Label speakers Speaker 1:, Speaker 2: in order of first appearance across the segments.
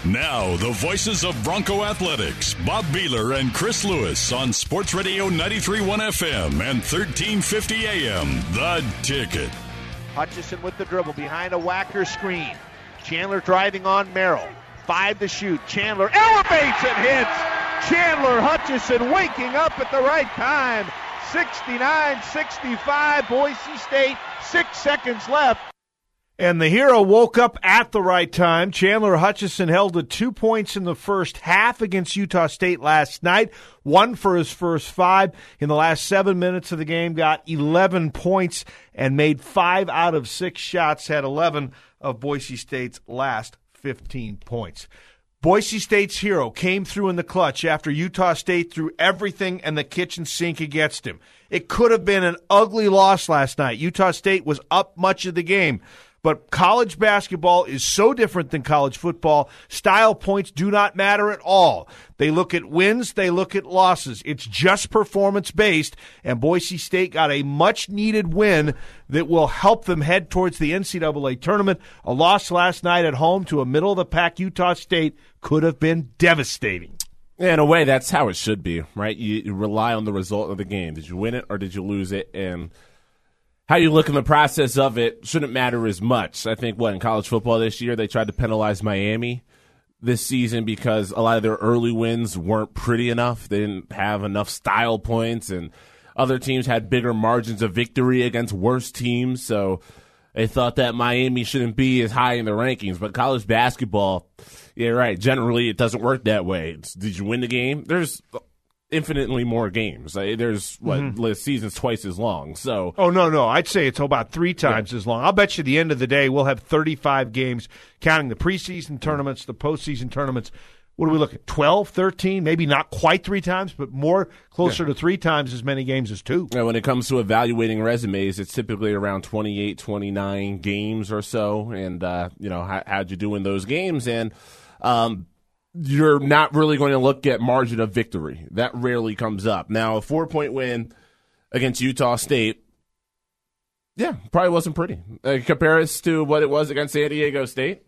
Speaker 1: Now, the voices of Bronco Athletics, Bob Beeler and Chris Lewis on Sports Radio 93.1 FM and 1350 AM. The Ticket.
Speaker 2: Hutchison with the dribble behind a Wacker screen. Chandler driving on Merrill. 5 to shoot. Chandler elevates and hits. Chandler Hutchison waking up at the right time. 69-65, Boise State. 6 seconds left.
Speaker 3: And the hero woke up at the right time. Chandler Hutchison held to 2 points in the first half against Utah State last night. 1 for his first 5. In the last 7 minutes of the game, got 11 points and made 5 out of 6 shots, had 11 of Boise State's last 15 points. Boise State's hero came through in the clutch after Utah State threw everything and the kitchen sink against him. It could have been an ugly loss last night. Utah State was up much of the game. But college basketball is so different than college football. Style points do not matter at all. They look at wins, they look at losses. It's just performance-based, and Boise State got a much-needed win that will help them head towards the NCAA tournament. A loss last night at home to a middle-of-the-pack Utah State could have been devastating.
Speaker 4: In a way, that's how it should be, right? You rely on the result of the game. Did you win it or did you lose it? And how you look in the process of it shouldn't matter as much. I think, in college football this year, they tried to penalize Miami this season because a lot of their early wins weren't pretty enough. They didn't have enough style points, and other teams had bigger margins of victory against worse teams. So they thought that Miami shouldn't be as high in the rankings. But college basketball, yeah, right, generally it doesn't work that way. Did you win the game? There's infinitely more games. There's the season's twice as long. So
Speaker 3: no, I'd say it's about 3 times as long. I'll bet you at the end of the day we'll have 35 games, counting the preseason tournaments, the postseason tournaments. What do we look at? 12, 13, maybe not quite 3 times, but closer to 3 times as many games as 2.
Speaker 4: When it comes to evaluating resumes, it's typically around 28, 29 games or so. And how'd you do in those games? And you're not really going to look at margin of victory. That rarely comes up. Now, a 4-point win against Utah State, probably wasn't pretty. Compare it to what it was against San Diego State.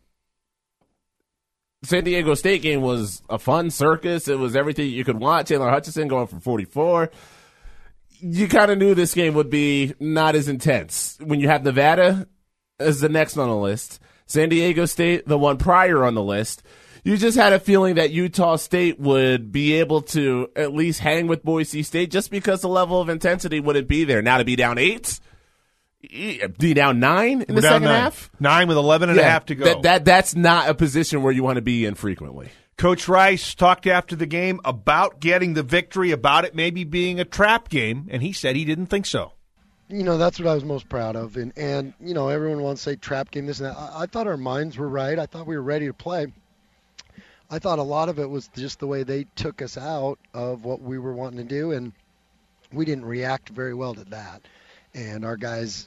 Speaker 4: San Diego State game was a fun circus. It was everything you could want. Chandler Hutchison going for 44. You kind of knew this game would be not as intense. When you have Nevada as the next on the list, San Diego State, the one prior on the list, you just had a feeling that Utah State would be able to at least hang with Boise State just because the level of intensity wouldn't be there. Now to be down 8, be down 9 in the second half?
Speaker 3: 9 with 11 and a half to go.
Speaker 4: That's not a position where you want to be in frequently.
Speaker 3: Coach Rice talked after the game about getting the victory, about it maybe being a trap game, and he said he didn't think so.
Speaker 5: That's what I was most proud of. And everyone wants to say trap game, this and that. I thought our minds were right. I thought we were ready to play. I thought a lot of it was just the way they took us out of what we were wanting to do, and we didn't react very well to that. And our guys,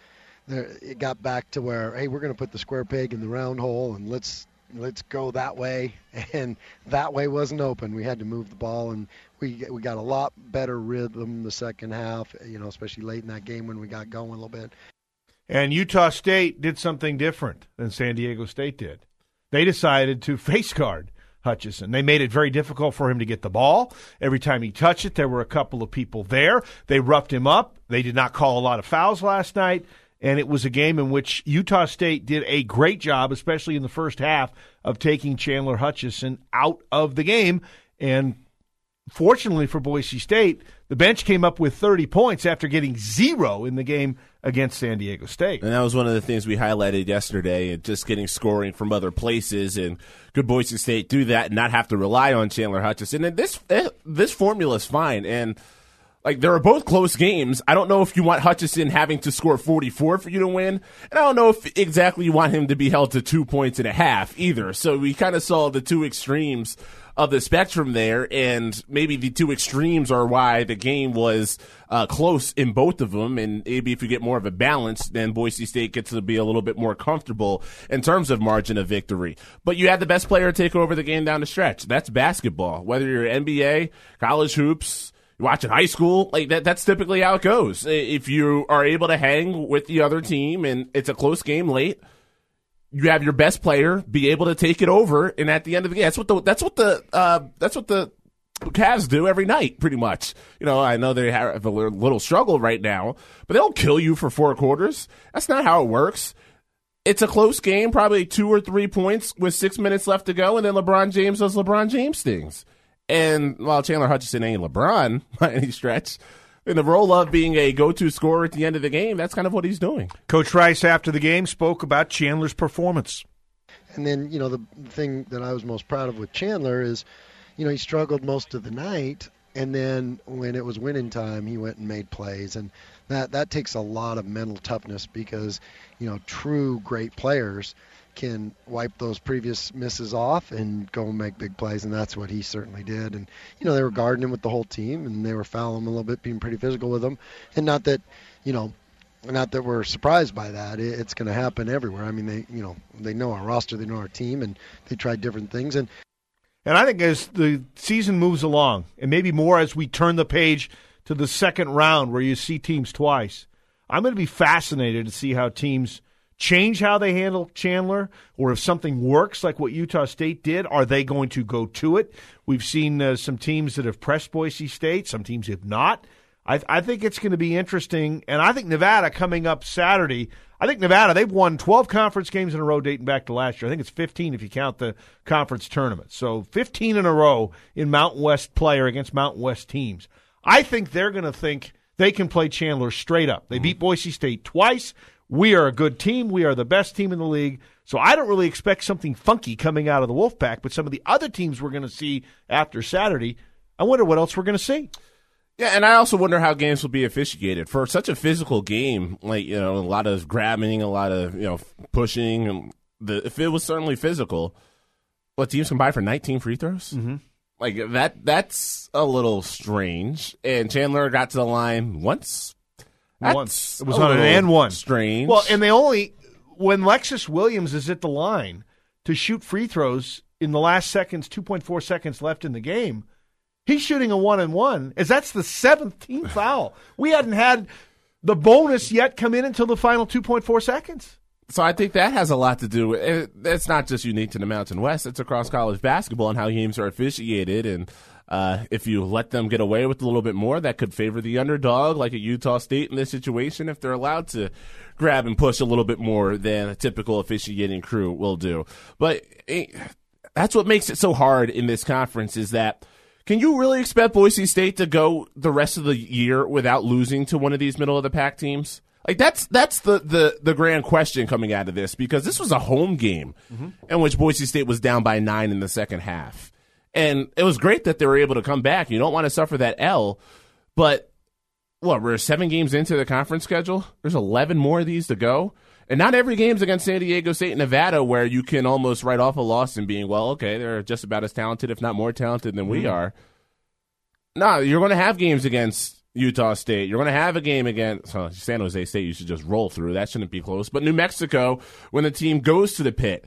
Speaker 5: it got back to where, hey, we're going to put the square peg in the round hole, and let's go that way. And that way wasn't open. We had to move the ball, and we got a lot better rhythm the second half, especially late in that game when we got going a little bit.
Speaker 3: And Utah State did something different than San Diego State did. They decided to face guard Hutchison. They made it very difficult for him to get the ball. Every time he touched it, there were a couple of people there. They roughed him up. They did not call a lot of fouls last night, and it was a game in which Utah State did a great job, especially in the first half, of taking Chandler Hutchison out of the game. And fortunately for Boise State, the bench came up with 30 points after getting 0 in the game against San Diego State.
Speaker 4: And that was one of the things we highlighted yesterday, and just getting scoring from other places, and could Boise State do that and not have to rely on Chandler Hutchison. And this formula is fine. And they were both close games. I don't know if you want Hutchison having to score 44 for you to win. And I don't know if exactly you want him to be held to 2 points and a half either. So we kind of saw the two extremes of the spectrum there, and maybe the two extremes are why the game was close in both of them. And maybe if you get more of a balance, then Boise State gets to be a little bit more comfortable in terms of margin of victory. But you had the best player take over the game down the stretch. That's basketball. Whether you're NBA, college hoops, you're watching high school, that's typically how it goes. If you are able to hang with the other team and it's a close game late, you have your best player be able to take it over, and at the end of the game, that's what the Cavs do every night, pretty much. I know they have a little struggle right now, but they don't kill you for 4 quarters. That's not how it works. It's a close game, probably 2 or 3 points with 6 minutes left to go, and then LeBron James does LeBron James things. And while Chandler Hutchison ain't LeBron by any stretch, in the role of being a go-to scorer at the end of the game, that's kind of what he's doing.
Speaker 3: Coach Rice, after the game, spoke about Chandler's performance.
Speaker 5: And then, the thing that I was most proud of with Chandler is, he struggled most of the night, and then when it was winning time, he went and made plays. And that takes a lot of mental toughness because, true great players can wipe those previous misses off and go and make big plays, and that's what he certainly did. And, they were guarding him with the whole team, and they were fouling him a little bit, being pretty physical with him. And not that we're surprised by that. It's going to happen everywhere. I mean, they know our roster, they know our team, and they tried different things. And
Speaker 3: I think as the season moves along, and maybe more as we turn the page to the second round where you see teams twice, I'm going to be fascinated to see how teams change how they handle Chandler, or if something works like what Utah State did, are they going to go to it? We've seen some teams that have pressed Boise State. Some teams have not. I think it's going to be interesting, and I think Nevada coming up Saturday, they've won 12 conference games in a row dating back to last year. I think it's 15 if you count the conference tournament. So 15 in a row in Mountain West play or against Mountain West teams. I think they're going to think they can play Chandler straight up. They beat Boise State twice. We are a good team. We are the best team in the league. So I don't really expect something funky coming out of the Wolfpack, but some of the other teams we're going to see after Saturday, I wonder what else we're going to see.
Speaker 4: Yeah, and I also wonder how games will be officiated. For such a physical game, a lot of grabbing, a lot of, pushing, and if it was certainly physical, what teams can buy for 19 free throws? Mm-hmm. That's a little strange. And Chandler got to the line once.
Speaker 3: It was on an and one.
Speaker 4: Strange.
Speaker 3: Well, and when Lexus Williams is at the line to shoot free throws in the last seconds, 2.4 seconds left in the game, he's shooting a 1-and-1, as that's the 7th team foul. We hadn't had the bonus yet come in until the final 2.4 seconds.
Speaker 4: So I think that has a lot to do with it. It's not just unique to the Mountain West. It's across college basketball and how games are officiated. And if you let them get away with a little bit more, that could favor the underdog, like at Utah State in this situation, if they're allowed to grab and push a little bit more than a typical officiating crew will do. But that's what makes it so hard in this conference, is that can you really expect Boise State to go the rest of the year without losing to one of these middle-of-the-pack teams? That's the grand question coming out of this, because this was a home game in which Boise State was down by 9 in the second half. And it was great that they were able to come back. You don't want to suffer that L, but we're 7 games into the conference schedule. There's 11 more of these to go. And not every game's against San Diego State and Nevada where you can almost write off a loss and being, well, okay, they're just about as talented, if not more talented than we are. No, you're going to have games against Utah State. You're going to have a game against San Jose State. You should just roll through. That shouldn't be close. But New Mexico, when the team goes to the pit,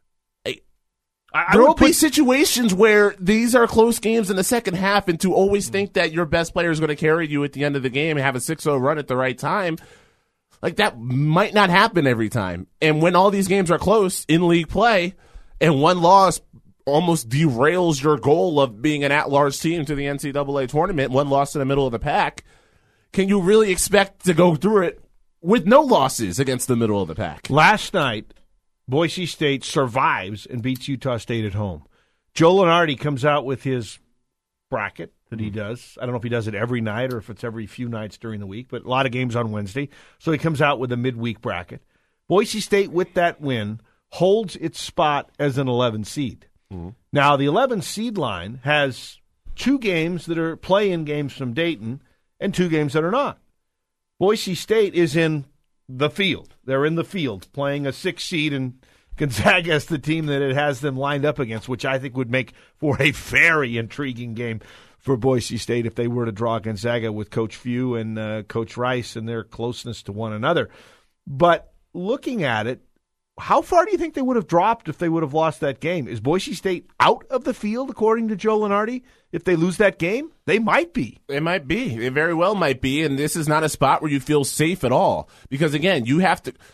Speaker 4: there will be situations where these are close games in the second half, and to always think that your best player is going to carry you at the end of the game and have a 6-0 run at the right time, that might not happen every time. And when all these games are close in league play, and one loss almost derails your goal of being an at-large team to the NCAA tournament, one loss in the middle of the pack, can you really expect to go through it with no losses against the middle of the pack?
Speaker 3: Last night, Boise State survives and beats Utah State at home. Joe Lunardi comes out with his bracket that he does. I don't know if he does it every night or if it's every few nights during the week, but a lot of games on Wednesday. So he comes out with a midweek bracket. Boise State, with that win, holds its spot as an 11 seed. Now, the 11 seed line has 2 games that are play-in games from Dayton and 2 games that are not. Boise State is in the field. They're in the field playing a 6 seed, and Gonzaga is the team that it has them lined up against, which I think would make for a very intriguing game for Boise State if they were to draw Gonzaga with Coach Few and Coach Rice and their closeness to one another. But looking at it, how far do you think they would have dropped if they would have lost that game? Is Boise State out of the field, according to Joe Lunardi? If they lose that game, they might be.
Speaker 4: It might be. It very well might be, and this is not a spot where you feel safe at all. Because, again, you have to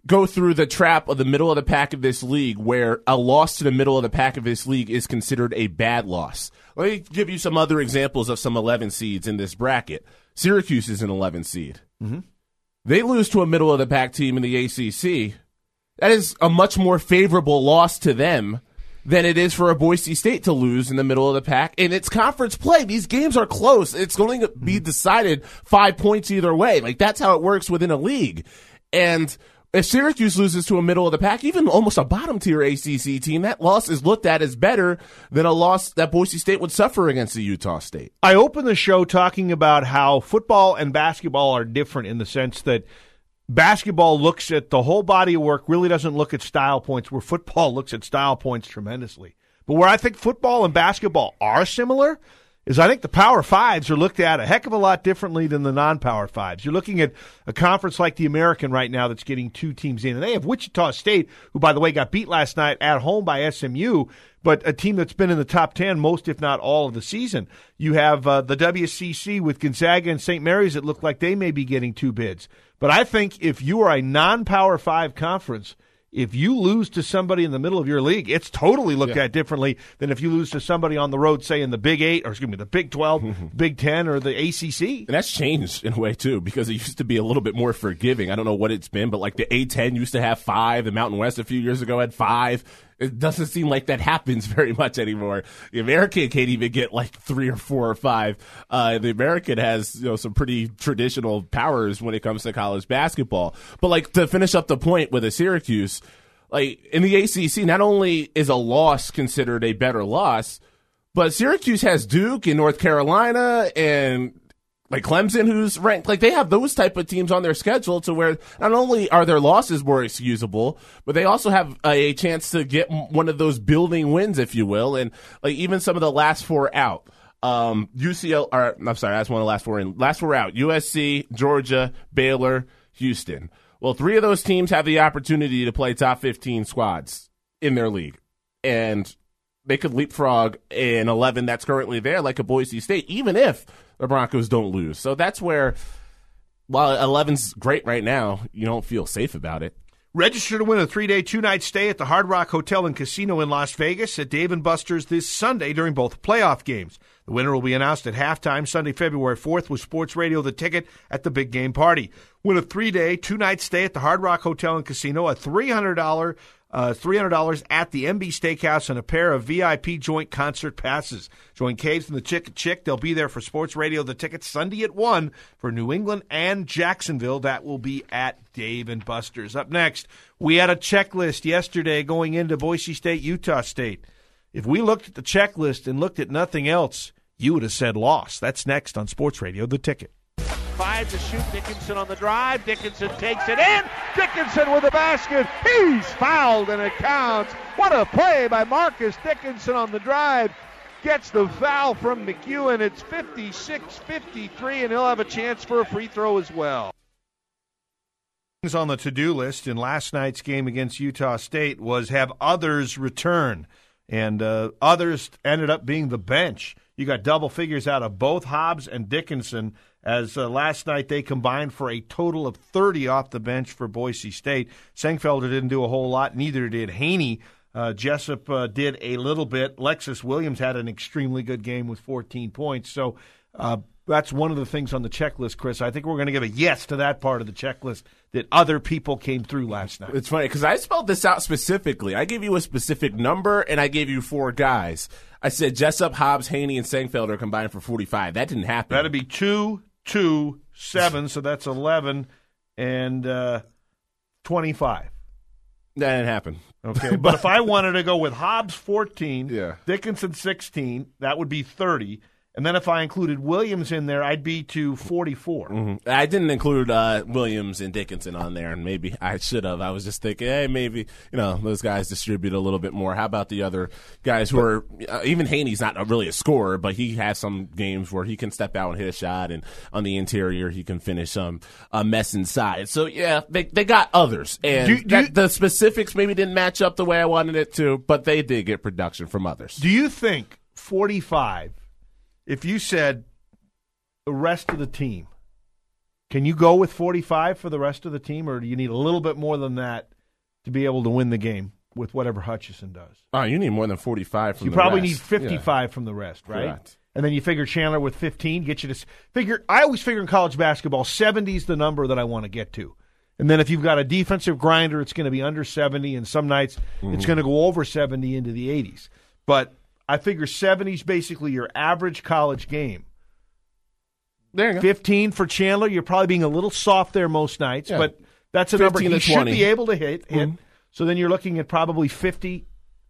Speaker 4: go through the trap of the middle of the pack of this league where a loss to the middle of the pack of this league is considered a bad loss. Let me give you some other examples of some 11 seeds in this bracket. Syracuse is an 11 seed. Mm-hmm. They lose to a middle of the pack team in the ACC. That is a much more favorable loss to them than it is for a Boise State to lose in the middle of the pack. And it's conference play. These games are close. It's going to be decided 5 points either way. Like, that's how it works within a league. And if Syracuse loses to a middle of the pack, even almost a bottom tier ACC team, that loss is looked at as better than a loss that Boise State would suffer against the Utah State.
Speaker 3: I opened the show talking about how football and basketball are different in the sense that basketball looks at the whole body of work, really doesn't look at style points, where football looks at style points tremendously. But where I think football and basketball are similar is I think the Power Fives are looked at a heck of a lot differently than the non-Power Fives. You're looking at a conference like the American right now that's getting 2 teams in. And they have Wichita State, who, by the way, got beat last night at home by SMU, but a team that's been in the top 10 most, if not all, of the season. You have the WCC with Gonzaga and St. Mary's that look like they may be getting 2 bids. But I think if you are a non-Power 5 conference, if you lose to somebody in the middle of your league, it's totally looked at differently than if you lose to somebody on the road, say in the Big 8, or excuse me, the Big 12, Big 10, or the ACC.
Speaker 4: And that's changed in a way, too, because it used to be a little bit more forgiving. I don't know what it's been, but like the A-10 used to have 5. The Mountain West a few years ago had 5. It doesn't seem like that happens very much anymore. The American can't even get like 3 or 4 or 5. The American has, some pretty traditional powers when it comes to college basketball. But like, to finish up the point with a Syracuse, like in the ACC, not only is a loss considered a better loss, but Syracuse has Duke and North Carolina and like Clemson, who's ranked. Like, they have those type of teams on their schedule to where not only are their losses more excusable, but they also have a chance to get one of those building wins, if you will. And like even some of the last 4 out, UCL, or I'm sorry, that's one of the last 4 in. Last 4 out: USC, Georgia, Baylor, Houston. Well, 3 of those teams have the opportunity to play top 15 squads in their league, and they could leapfrog an 11 that's currently there, like a Boise State, even if the Broncos don't lose. So that's where, while 11's great right now, you don't feel safe about it.
Speaker 3: Register to win a 3-day, 2-night stay at the Hard Rock Hotel and Casino in Las Vegas at Dave & Buster's this Sunday during both playoff games. The winner will be announced at halftime Sunday, February 4th with Sports Radio The Ticket at the Big Game Party. Win a 3-day, 2-night stay at the Hard Rock Hotel and Casino, a $300 at the MB Steakhouse, and a pair of VIP joint concert passes. Join Caves and the Chick. They'll be there for Sports Radio The Ticket Sunday at 1 for New England and Jacksonville. That will be at Dave & Buster's. Up next, we had a checklist yesterday going into Boise State, Utah State. If we looked at the checklist and looked at nothing else, you would have said loss. That's next on Sports Radio The Ticket.
Speaker 2: 5 to shoot. Dickinson on the drive. Dickinson takes it in. Dickinson with the basket. He's fouled, and it counts. What a play by Marcus Dickinson on the drive. Gets the foul from McEwen. It's 56-53, and he'll have a chance for a free throw as well.
Speaker 3: On the to-do list in last night's game against Utah State was have others return, and others ended up being the bench. You got double figures out of both Hobbs and Dickinson, as last night they combined for a total of 30 off the bench for Boise State. Senkfelder didn't do a whole lot, neither did Haney. Jessup did a little bit. Lexus Williams had an extremely good game with 14 points. So that's one of the things on the checklist, Chris. I think we're going to give a yes to that part of the checklist, that other people came through last night.
Speaker 4: It's funny because I spelled this out specifically. I gave you a specific number, and I gave you 4 guys. I said Jessup, Hobbs, Haney, and Senkfelder combined for 45. That didn't happen.
Speaker 3: That'd be 2, 2, 7, so that's 11, and 25.
Speaker 4: That didn't happen.
Speaker 3: Okay, but if I wanted to go with Hobbs 14, Dickinson 16, that would be 30. And then if I included Williams in there, I'd be to 44.
Speaker 4: Mm-hmm. I didn't include Williams and Dickinson on there, and maybe I should have. I was just thinking, hey, maybe those guys distribute a little bit more. How about the other guys who are even Haney's not really a scorer, but he has some games where he can step out and hit a shot, and on the interior he can finish a mess inside. So, yeah, they got others. And the specifics maybe didn't match up the way I wanted it to, but they did get production from others.
Speaker 3: Do you think 45... If you said the rest of the team, Can you go with 45 for the rest of the team, or do you need a little bit more than that to be able to win the game with whatever Hutchison does?
Speaker 4: Oh, you need more than 45 from the rest.
Speaker 3: You probably need 55 from the rest, right?
Speaker 4: Correct.
Speaker 3: And then you figure Chandler with 15 get you to figure. I always figure in college basketball, 70 is the number that I want to get to. And then if you've got a defensive grinder, it's going to be under 70, and some nights it's going to go over 70 into the 80s. But I figure 70 is basically your average college game.
Speaker 4: There you go.
Speaker 3: 15 for Chandler. You're probably being a little soft there most nights, but that's a number he should be able to hit. So then you're looking at probably 50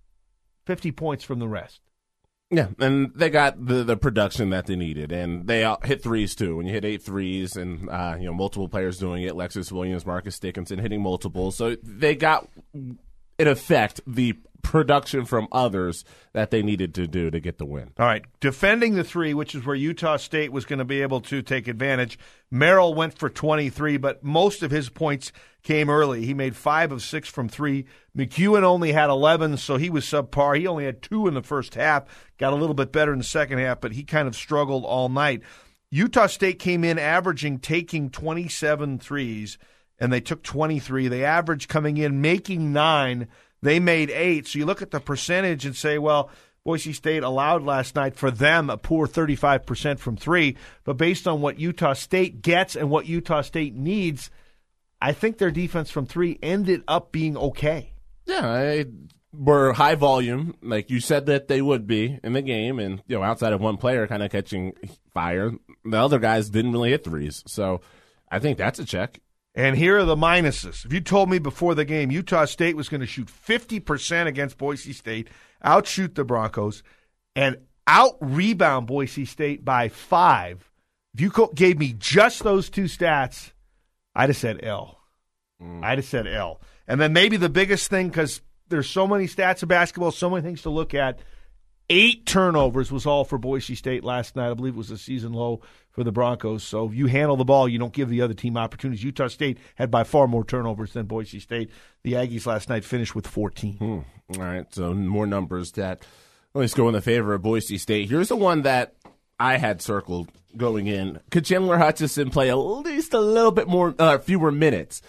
Speaker 3: points from the rest.
Speaker 4: Yeah, and they got the production that they needed, and they hit threes too. When you hit 8 threes, and multiple players doing it, Lexus Williams, Marcus Dickinson hitting multiple, so they got in effect the production from others that they needed to do to get the win.
Speaker 3: All right, defending the three, which is where Utah State was going to be able to take advantage. Merrill went for 23, but most of his points came early. He made 5 of 6 from 3. McEwen only had 11, so he was subpar. He only had 2 in the first half, got a little bit better in the second half, but he kind of struggled all night. Utah State came in taking 27 threes, and they took 23. They averaged coming in, making 9. They made 8. So you look at the percentage and say, well, Boise State allowed last night for them a poor 35% from 3. But based on what Utah State gets and what Utah State needs, I think their defense from 3 ended up being okay.
Speaker 4: Yeah, were high volume, like you said that they would be in the game. And, outside of one player kind of catching fire, the other guys didn't really hit threes. So I think that's a check.
Speaker 3: And here are the minuses. If you told me before the game Utah State was going to shoot 50% against Boise State, outshoot the Broncos, and out-rebound Boise State by 5, if you gave me just those 2 stats, I'd have said L. I'd have said L. And then maybe the biggest thing, because there's so many stats of basketball, so many things to look at, 8 turnovers was all for Boise State last night. I believe it was a season low for the Broncos. So if you handle the ball, you don't give the other team opportunities. Utah State had by far more turnovers than Boise State. The Aggies last night finished with 14.
Speaker 4: All right, so more numbers that at least go in the favor of Boise State. Here's the one that I had circled going in. Could Chandler Hutchison play at least a little bit more, fewer minutes?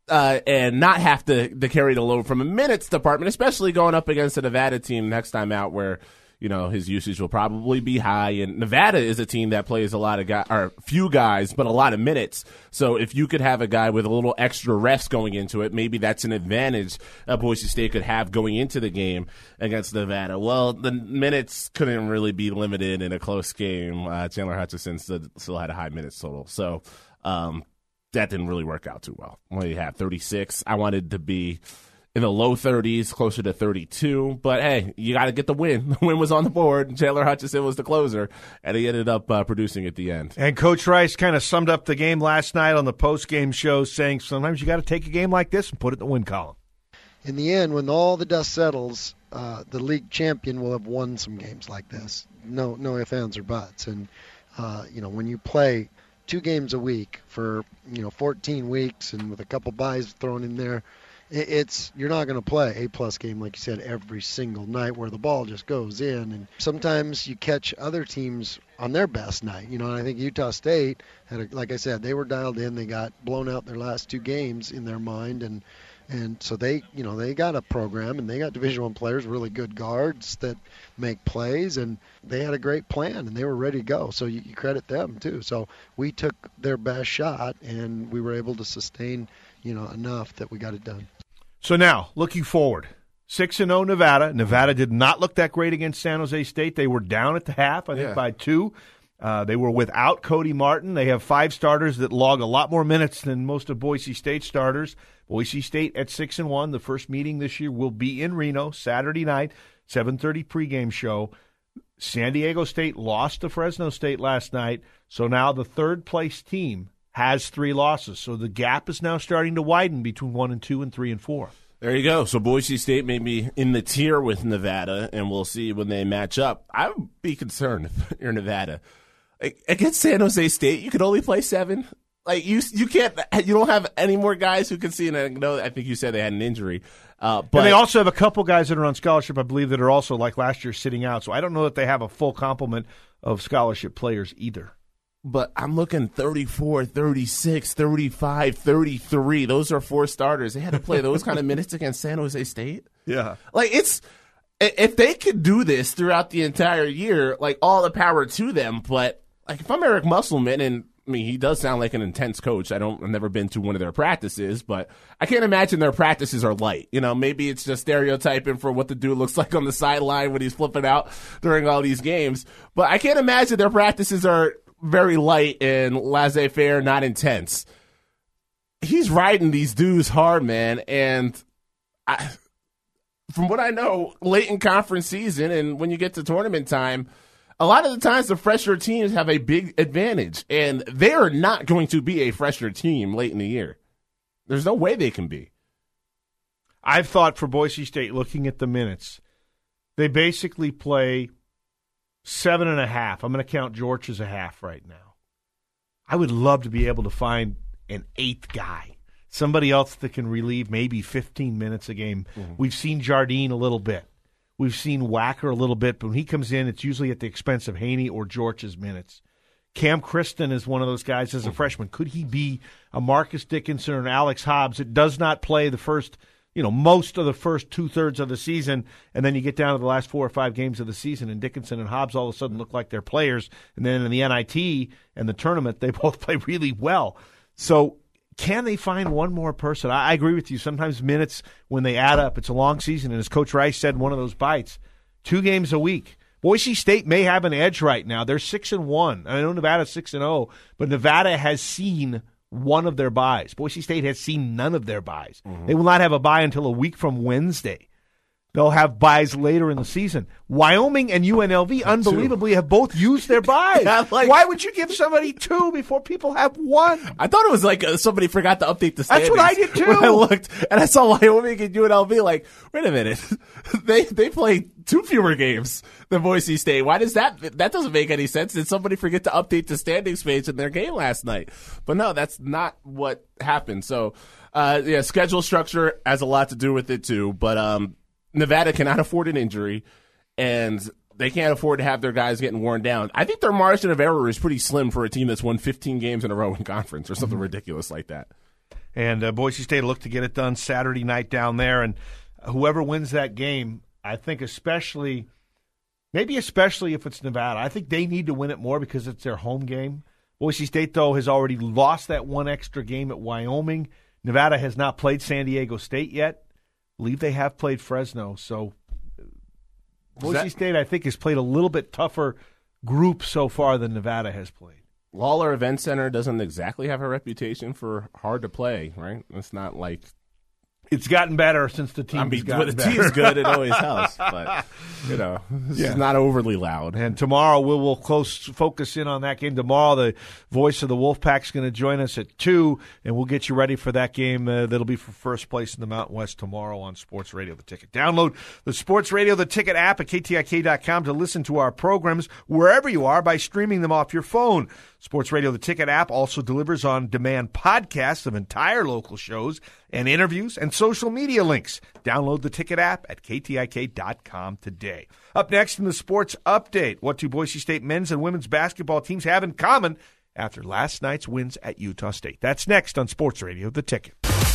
Speaker 4: And not have to carry the load from a minutes department, especially going up against a Nevada team next time out where, his usage will probably be high. And Nevada is a team that plays a lot of guys, or few guys, but a lot of minutes. So if you could have a guy with a little extra rest going into it, maybe that's an advantage Boise State could have going into the game against Nevada. Well, the minutes couldn't really be limited in a close game. Chandler Hutchison still had a high minutes total. So, that didn't really work out too well. Well, you have 36. I wanted to be in the low 30s, closer to 32. But, hey, you got to get the win. The win was on the board. Chandler Hutchison was the closer, and he ended up producing at the end.
Speaker 3: And Coach Rice kind of summed up the game last night on the post-game show, saying sometimes you got to take a game like this and put it in the win column.
Speaker 5: In the end, when all the dust settles, the league champion will have won some games like this. No ifs, ands, or buts. And, when you play 2 games a week for 14 weeks and with a couple buys thrown in there, you're not going to play A+ game like you said every single night where the ball just goes in. And sometimes you catch other teams on their best night. And I think Utah State like I said, they were dialed in. They got blown out their last 2 games in their mind, and so they got a program, and they got Division I players, really good guards that make plays, and they had a great plan, and they were ready to go. So you credit them too. So we took their best shot, and we were able to sustain, enough that we got it done.
Speaker 3: So now, looking forward, 6-0 Nevada. Nevada did not look that great against San Jose State. They were down at the half, I think, by 2. They were without Cody Martin. They have 5 starters that log a lot more minutes than most of Boise State starters. Boise State at 6-1. The first meeting this year will be in Reno, Saturday night, 7:30 pregame show. San Diego State lost to Fresno State last night, so now the third-place team has 3 losses. So the gap is now starting to widen between 1 and 2 and 3 and 4.
Speaker 4: There you go. So Boise State may be in the tier with Nevada, and we'll see when they match up. I would be concerned if you're Nevada. Against San Jose State, you could only play 7. Like you can't. You don't have any more guys who can see. And I think you said they had an injury, but
Speaker 3: and they also have a couple guys that are on scholarship, I believe, that are also like last year sitting out. So I don't know that they have a full complement of scholarship players either.
Speaker 4: but I'm looking 34, 36, 35, 33. Those are 4 starters. They had to play those kind of minutes against San Jose State.
Speaker 3: Yeah.
Speaker 4: Like, if they could do this throughout the entire year, like, all the power to them. But, like, if I'm Eric Musselman, and I mean, he does sound like an intense coach. I've never been to one of their practices, but I can't imagine their practices are light. You know, maybe it's just stereotyping for what the dude looks like on the sideline when he's flipping out during all these games. But I can't imagine their practices are very light and laissez-faire, not intense. He's riding these dudes hard, man. And from what I know, late in conference season and when you get to tournament time, a lot of the times the fresher teams have a big advantage. And they are not going to be a fresher team late in the year. There's no way they can be.
Speaker 3: I've thought for Boise State, looking at the minutes, they basically play 7.5. I'm going to count George as a half right now. I would love to be able to find an 8th guy, somebody else that can relieve maybe 15 minutes a game. Mm-hmm. We've seen Jardine a little bit. We've seen Wacker a little bit, but when he comes in, it's usually at the expense of Haney or George's minutes. Cam Kristen is one of those guys as a freshman. Could he be a Marcus Dickinson or an Alex Hobbs? It does not play the first, most of the first 2/3 of the season, and then you get down to the last 4 or 5 games of the season, and Dickinson and Hobbs all of a sudden look like they're players. And then in the NIT and the tournament, they both play really well. So can they find one more person? I agree with you. Sometimes minutes, when they add up, it's a long season, and as Coach Rice said in one of those bites, 2 games a week. Boise State may have an edge right now. They're 6-1. I know Nevada's 6-0, but Nevada has seen one of their byes. Boise State has seen none of their byes. Mm-hmm. They will not have a bye until a week from Wednesday. They'll have byes later in the season. Wyoming and UNLV, unbelievably, have both used their byes. Yeah, why would you give somebody 2 before people have 1?
Speaker 4: I thought it was like somebody forgot to update the standings.
Speaker 3: That's what I did, too.
Speaker 4: When I looked, and I saw Wyoming and UNLV, like, wait a minute. They play 2 fewer games than Boise State. Why does that doesn't make any sense. Did somebody forget to update the standings page in their game last night? But no, that's not what happened. So, schedule structure has a lot to do with it, too. But, Nevada cannot afford an injury, and they can't afford to have their guys getting worn down. I think their margin of error is pretty slim for a team that's won 15 games in a row in conference or something ridiculous like that.
Speaker 3: And Boise State will look to get it done Saturday night down there, and whoever wins that game, I think especially if it's Nevada, I think they need to win it more because it's their home game. Boise State, though, has already lost that 1 extra game at Wyoming. Nevada has not played San Diego State yet. I believe they have played Fresno, so Boise State, I think, has played a little bit tougher group so far than Nevada has played.
Speaker 4: Lawler Event Center doesn't exactly have a reputation for hard to play, right? It's not like
Speaker 3: it's gotten better since the team's gotten better.
Speaker 4: When the team's good, it always helps, but it's not overly loud.
Speaker 3: And tomorrow we'll focus in on that game. Tomorrow, the voice of the Wolfpack is going to join us at 2, and we'll get you ready for that game. That'll be for first place in the Mountain West tomorrow on Sports Radio The Ticket. Download the Sports Radio The Ticket app at KTIK.com to listen to our programs wherever you are by streaming them off your phone. Sports Radio The Ticket app also delivers on-demand podcasts of entire local shows and interviews and social media links. Download the Ticket app at KTIK.com today. Up next in the Sports Update, what do Boise State men's and women's basketball teams have in common after last night's wins at Utah State? That's next on Sports Radio The Ticket.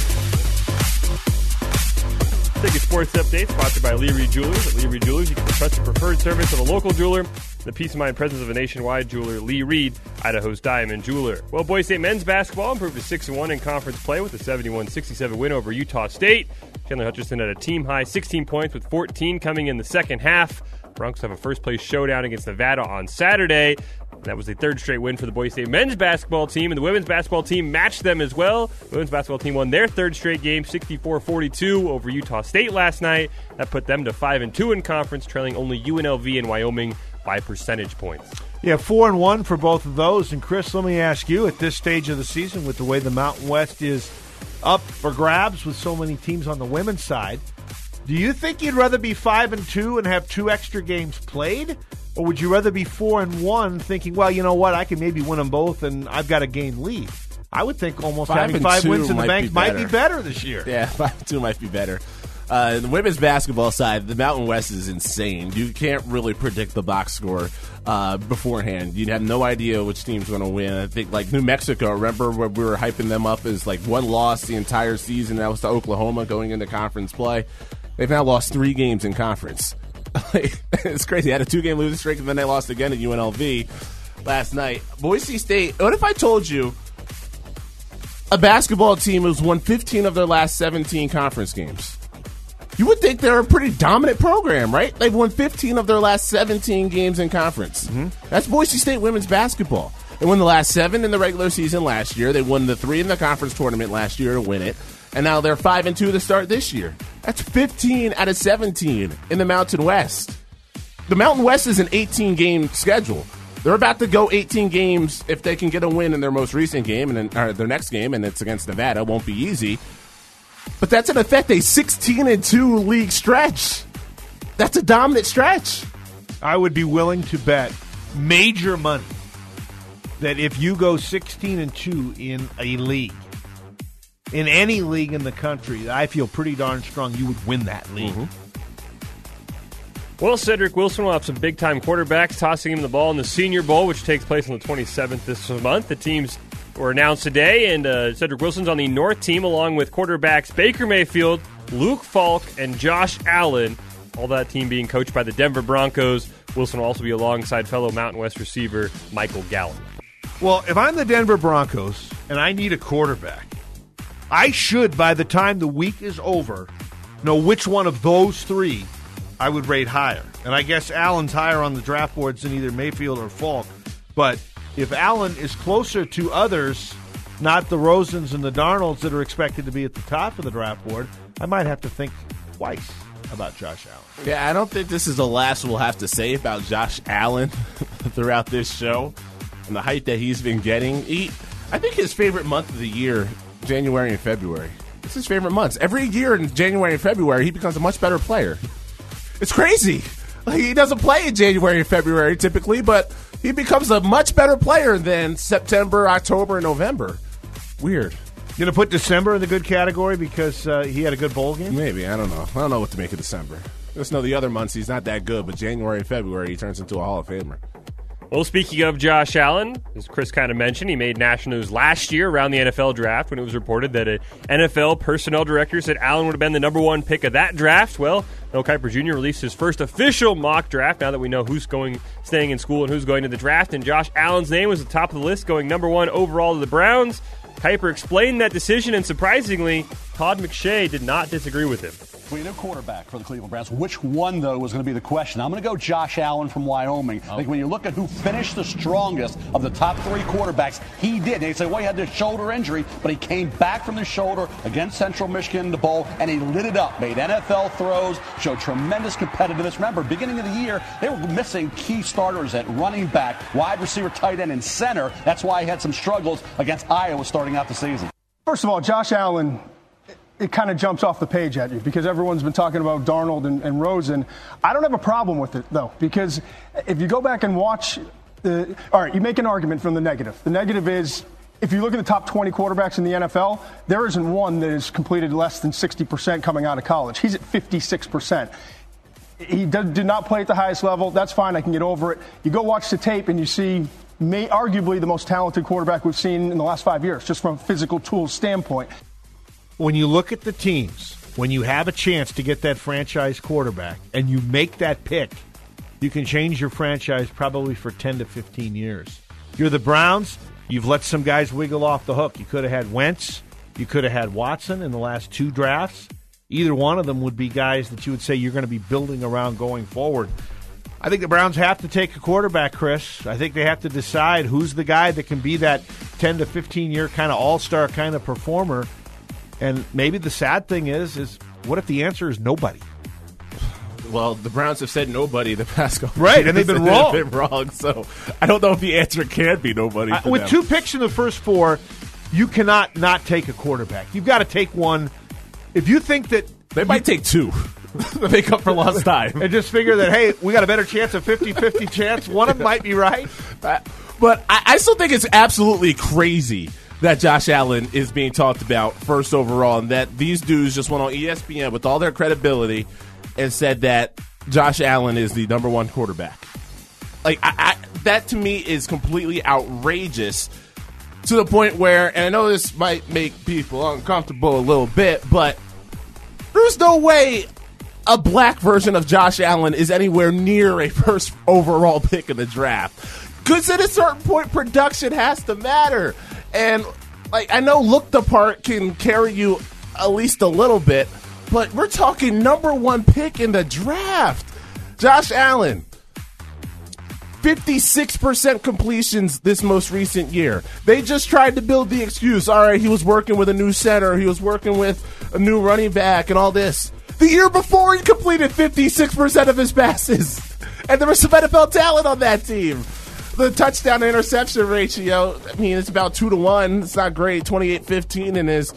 Speaker 6: Ticket Sports Update, sponsored by Lee Reed Jewelers. At Lee Reed Jewelers, you get the trusted preferred service of a local jeweler, the peace of mind presence of a nationwide jeweler, Lee Reed, Idaho's Diamond Jeweler. Well, Boise State men's basketball improved to 6-1 in conference play with a 71-67 win over Utah State. Chandler Hutchison had a team-high 16 points with 14 coming in the second half. Broncos have a first-place showdown against Nevada on Saturday. That was the 3rd straight win for the Boise State men's basketball team, and the women's basketball team matched them as well. The women's basketball team won their 3rd straight game, 64-42 over Utah State last night. That put them to 5-2 in conference, trailing only UNLV and Wyoming by percentage points.
Speaker 3: Yeah, 4-1 for both of those. And Chris, let me ask you, at this stage of the season, with the way the Mountain West is up for grabs with so many teams on the women's side, do you think you'd rather be 5-2 and have 2 extra games played? Or would you rather be 4-1 thinking, well, you know what, I can maybe win them both and I've got a game lead? I would think almost having 5 wins in the bank might be better this year.
Speaker 4: Yeah, 5-2 might be better. The women's basketball side, the Mountain West is insane. You can't really predict the box score beforehand. You have no idea which team's going to win. I think, like, New Mexico, remember when we were hyping them up as, like, one loss the entire season? That was to Oklahoma going into conference play. They've now lost 3 games in conference. It's crazy. They had a 2-game losing streak, and then they lost again at UNLV last night. Boise State, what if I told you a basketball team has won 15 of their last 17 conference games? You would think they're a pretty dominant program, right? They've won 15 of their last 17 games in conference. Mm-hmm. That's Boise State women's basketball. They won the last 7 in the regular season last year. They won the 3 in the conference tournament last year to win it. And now they're 5-2 to start this year. That's 15 out of 17 in the Mountain West. The Mountain West is an 18-game schedule. They're about to go 18 games if they can get a win in their most recent game, and then, or their next game, and it's against Nevada. It won't be easy. But that's in effect a 16-2 league stretch. That's a dominant stretch.
Speaker 3: I would be willing to bet major money that if you go 16-2 in a league, in any league in the country, I feel pretty darn strong you would win that league.
Speaker 6: Mm-hmm. Well, Cedric Wilson will have some big-time quarterbacks tossing him the ball in the Senior Bowl, which takes place on the 27th this month. The teams were announced today, and Cedric Wilson's on the North team along with quarterbacks Baker Mayfield, Luke Falk, and Josh Allen, all that team being coached by the Denver Broncos. Wilson will also be alongside fellow Mountain West receiver Michael Gallup.
Speaker 3: Well, if I'm the Denver Broncos and I need a quarterback, I should, by the time the week is over, know which one of those 3 I would rate higher. And I guess Allen's higher on the draft boards than either Mayfield or Falk. But if Allen is closer to others, not the Rosens and the Darnolds that are expected to be at the top of the draft board, I might have to think twice about Josh Allen.
Speaker 4: Yeah, I don't think this is the last we'll have to say about Josh Allen throughout this show and the hype that he's been getting. I think his favorite month of the year, January and February. It's his favorite months. Every year in January and February, he becomes a much better player. It's crazy. He doesn't play in January and February typically, but he becomes a much better player than September, October, and November. Weird.
Speaker 3: You going to put December in the good category because he had a good bowl game?
Speaker 4: Maybe. I don't know. I don't know what to make of December. Just know the other months he's not that good, but January and February he turns into a Hall of Famer.
Speaker 6: Well, speaking of Josh Allen, as Chris kind of mentioned, he made national news last year around the NFL draft when it was reported that an NFL personnel director said Allen would have been the number 1 pick of that draft. Well, Mel Kiper Jr. released his first official mock draft now that we know who's staying in school and who's going to the draft, and Josh Allen's name was at the top of the list, going number 1 overall to the Browns. Kiper explained that decision, and surprisingly, Todd McShay did not disagree with him.
Speaker 7: We need a quarterback for the Cleveland Browns. Which one, though, was going to be the question? I'm going to go Josh Allen from Wyoming. I think when you look at who finished the strongest of the top 3 quarterbacks, he did. They say, well, he had this shoulder injury, but he came back from the shoulder against Central Michigan in the bowl, and he lit it up, made NFL throws, showed tremendous competitiveness. Remember, beginning of the year, they were missing key starters at running back, wide receiver, tight end, and center. That's why he had some struggles against Iowa starting out the season.
Speaker 8: First of all, Josh Allen, it kind of jumps off the page at you because everyone's been talking about Darnold and Rosen. I don't have a problem with it, though, because if you go back and watch all right, you make an argument from the negative. The negative is if you look at the top 20 quarterbacks in the NFL, there isn't one that has completed less than 60% coming out of college. He's at 56%. He did not play at the highest level. That's fine. I can get over it. You go watch the tape and you see arguably the most talented quarterback we've seen in the last 5 years, just from a physical tools standpoint.
Speaker 3: When you look at the teams, when you have a chance to get that franchise quarterback and you make that pick, you can change your franchise probably for 10 to 15 years. You're the Browns. You've let some guys wiggle off the hook. You could have had Wentz. You could have had Watson in the last 2 drafts. Either one of them would be guys that you would say you're going to be building around going forward. I think the Browns have to take a quarterback, Chris. I think they have to decide who's the guy that can be that 10 to 15-year kind of all-star kind of performer. And maybe the sad thing is what if the answer is nobody?
Speaker 4: Well, the Browns have said nobody the past couple
Speaker 3: right, and they've been wrong.
Speaker 4: They've been wrong, so I don't know if the answer can be nobody.
Speaker 3: With
Speaker 4: them.
Speaker 3: 2 picks in the first 4, you cannot not take a quarterback. You've got to take one. If you think that
Speaker 4: they might take 2 to make up for lost time,
Speaker 3: and just figure that hey, we got a better chance, a 50-50 chance. One of them might be right,
Speaker 4: but I still think it's absolutely crazy that Josh Allen is being talked about first overall, and that these dudes just went on ESPN with all their credibility and said that Josh Allen is the number one quarterback. Like, that to me is completely outrageous, to the point where, and I know this might make people uncomfortable a little bit, but there's no way a black version of Josh Allen is anywhere near a first overall pick in the draft. Because at a certain point, production has to matter. And, like, I know look the part can carry you at least a little bit, but we're talking number one pick in the draft. Josh Allen, 56% completions this most recent year. They just tried to build the excuse. All right, he was working with a new center. He was working with a new running back and all this. The year before, he completed 56% of his passes. And there was some NFL talent on that team. The touchdown to interception ratio, I mean, it's about 2-1. It's not great. 28-15 in his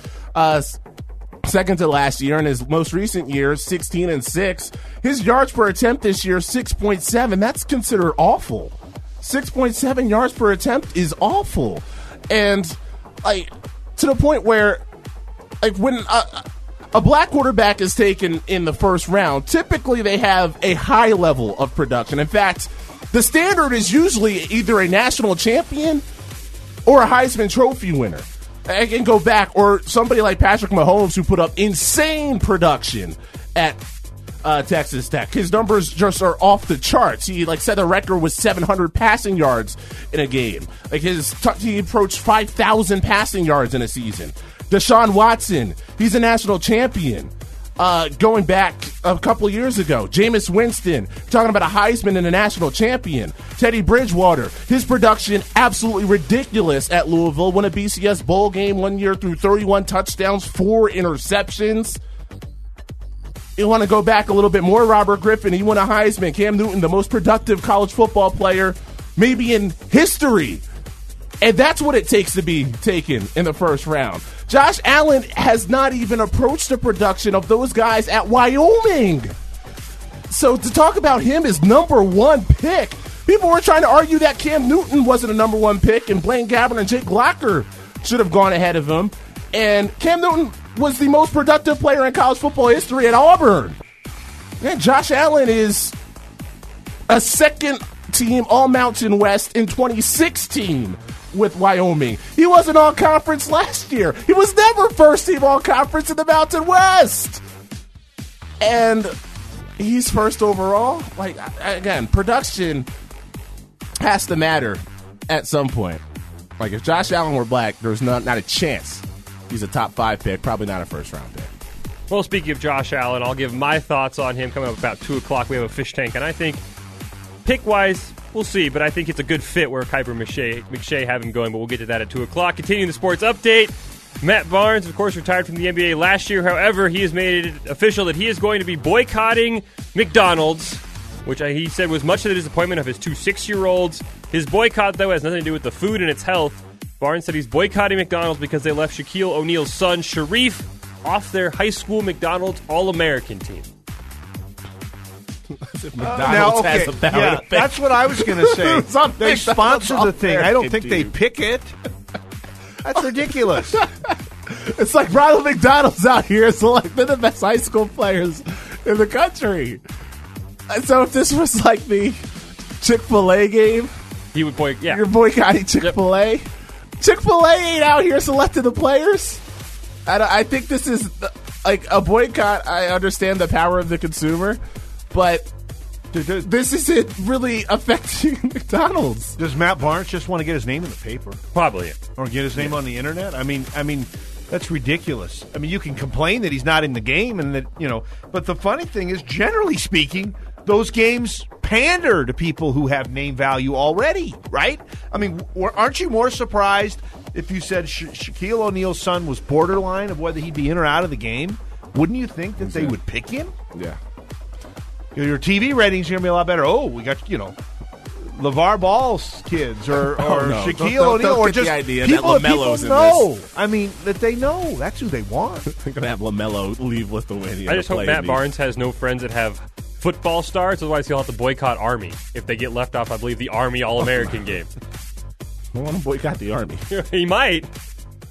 Speaker 4: second to last year. In his most recent year, 16-6. His yards per attempt this year, 6.7. That's considered awful. 6.7 yards per attempt is awful. And, like, to the point where, like, when a black quarterback is taken in the first round, typically they have a high level of production. In fact, the standard is usually either a national champion or a Heisman Trophy winner. I can go back, or somebody like Patrick Mahomes, who put up insane production at Texas Tech. His numbers just are off the charts. He set the record with 700 passing yards in a game. He approached 5,000 passing yards in a season. Deshaun Watson, he's a national champion. Going back a couple years ago, Jameis Winston, talking about a Heisman and a national champion. Teddy Bridgewater, his production absolutely ridiculous at Louisville. Won a BCS bowl game one year, through 31 touchdowns, 4 interceptions. You want to go back a little bit more, Robert Griffin, he won a Heisman. Cam Newton, the most productive college football player maybe in history. And that's what it takes to be taken in the first round. Josh Allen has not even approached the production of those guys at Wyoming. So to talk about him as number one pick, people were trying to argue that Cam Newton wasn't a number one pick and Blaine Gabbert and Jake Locker should have gone ahead of him. And Cam Newton was the most productive player in college football history at Auburn. And Josh Allen is a second-team All-Mountain West in 2016 with Wyoming. He wasn't All-Conference last year. He was never first-team All-Conference in the Mountain West. And he's first overall. Like, again, production has to matter at some point. Like, if Josh Allen were black, there's not a chance he's a top 5 pick, probably not a first-round pick.
Speaker 6: Well, speaking of Josh Allen, I'll give my thoughts on him coming up about 2 o'clock. We have a fish tank, and I think pick-wise, we'll see, but I think it's a good fit where Kuiper McShay have him going, but we'll get to that at 2 o'clock. Continuing the sports update, Matt Barnes, of course, retired from the NBA last year. However, he has made it official that he is going to be boycotting McDonald's, which he said was much to the disappointment of his 2 6-year-olds. His boycott, though, has nothing to do with the food and its health. Barnes said he's boycotting McDonald's because they left Shaquille O'Neal's son, Sharif, off their high school McDonald's All-American team.
Speaker 3: Has a power pick. That's what I was going to say. They sponsor the thing. I don't think they pick it. That's ridiculous.
Speaker 4: It's like Ronald McDonald's out here selecting the best high school players in the country. And so if this was like the Chick-fil-A game,
Speaker 6: he would
Speaker 4: you're boycotting Chick-fil-A. Yep. Chick-fil-A ain't out here selecting the players. I think this is like a boycott. I understand the power of the consumer, but this isn't really affecting McDonald's.
Speaker 3: Does Matt Barnes just want to get his name in the paper?
Speaker 6: Probably.
Speaker 3: Or get his name on the internet? I mean, that's ridiculous. I mean, you can complain that he's not in the game and that, but the funny thing is, generally speaking, those games pander to people who have name value already, right? I mean, aren't you more surprised if you said Shaquille O'Neal's son was borderline of whether he'd be in or out of the game? Wouldn't you think that they would pick him?
Speaker 4: Yeah.
Speaker 3: Your TV ratings are going to be a lot better. Oh, we got, LeVar Ball's kids or Shaquille O'Neal or just
Speaker 4: the idea
Speaker 3: people
Speaker 4: that LaMelo's
Speaker 3: in this. I mean, that they know. That's who they want.
Speaker 4: They're going to have LaMelo leave Lithuania.
Speaker 6: I just hope Matt Barnes has no friends that have football stars. Otherwise, he'll have to boycott Army if they get left off, I believe, the Army All-American game.
Speaker 4: I want to boycott the Army.
Speaker 6: He might.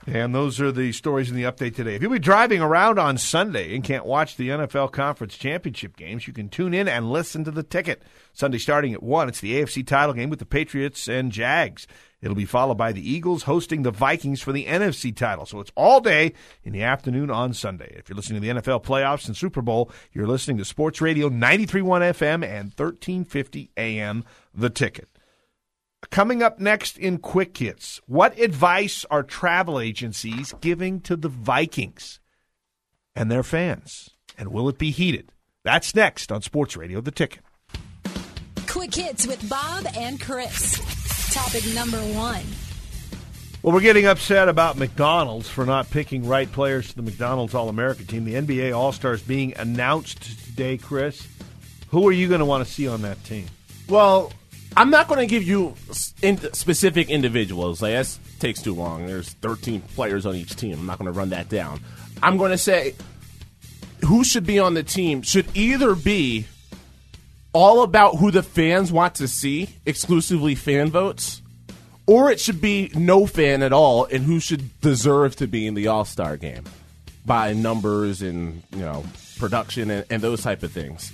Speaker 3: And those are the stories in the update today. If you'll be driving around on Sunday and can't watch the NFL Conference Championship games, you can tune in and listen to The Ticket. Sunday starting at 1, it's the AFC title game with the Patriots and Jags. It'll be followed by the Eagles hosting the Vikings for the NFC title. So it's all day in the afternoon on Sunday. If you're listening to the NFL playoffs and Super Bowl, you're listening to Sports Radio 93.1 FM and 1350 AM, The Ticket. Coming up next in Quick Hits, what advice are travel agencies giving to the Vikings and their fans? And will it be heated? That's next on Sports Radio, The Ticket.
Speaker 9: Quick Hits with Bob and Chris. Topic number 1.
Speaker 3: Well, we're getting upset about McDonald's for not picking right players to the McDonald's All-America team. The NBA All-Stars being announced today, Chris. Who are you going to want to see on that team?
Speaker 4: Well, I'm not going to give you specific individuals. Like, that takes too long. There's 13 players on each team. I'm not going to run that down. I'm going to say who should be on the team should either be all about who the fans want to see, exclusively fan votes, or it should be no fan at all and who should deserve to be in the All-Star game by numbers and, production and those type of things.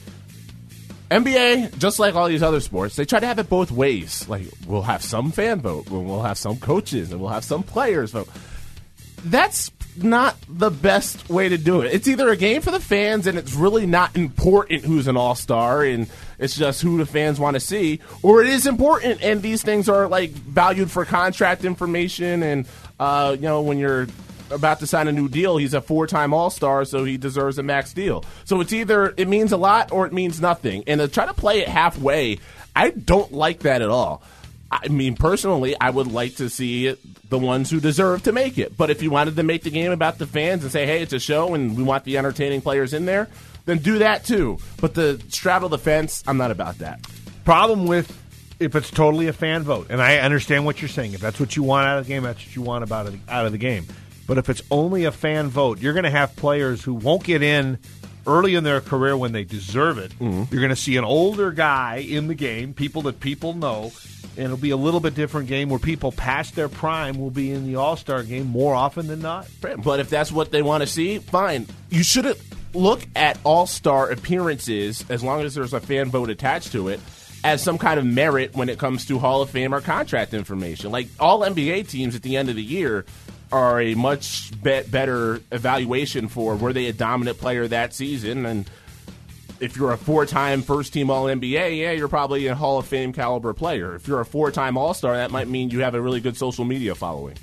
Speaker 4: NBA, just like all these other sports, they try to have it both ways. Like, we'll have some fan vote, we'll have some coaches, and we'll have some players vote. That's not the best way to do it. It's either a game for the fans, and it's really not important who's an all-star, and it's just who the fans want to see, or it is important, and these things are, valued for contract information, and, when you're about to sign a new deal, he's a 4-time All-Star, so he deserves a max deal. So it's either it means a lot or it means nothing. And to try to play it halfway, I don't like that at all. I mean, personally, I would like to see the ones who deserve to make it. But if you wanted to make the game about the fans and say, hey, it's a show and we want the entertaining players in there, then do that too. But to straddle the fence, I'm not about that.
Speaker 3: Problem with if it's totally a fan vote, and I understand what you're saying. If that's what you want out of the game, that's what you want out of the game. But if it's only a fan vote, you're going to have players who won't get in early in their career when they deserve it. Mm-hmm. You're going to see an older guy in the game, people that people know, and it'll be a little bit different game where people past their prime will be in the All-Star game more often than not.
Speaker 4: But if that's what they want to see, fine. You shouldn't look at All-Star appearances, as long as there's a fan vote attached to it, as some kind of merit when it comes to Hall of Fame or contract information. Like, all NBA teams at the end of the year are a much better evaluation for were they a dominant player that season. And if you're a 4-time first-team All-NBA, yeah, you're probably a Hall of Fame caliber player. If you're a 4-time All-Star, that might mean you have a really good social media following.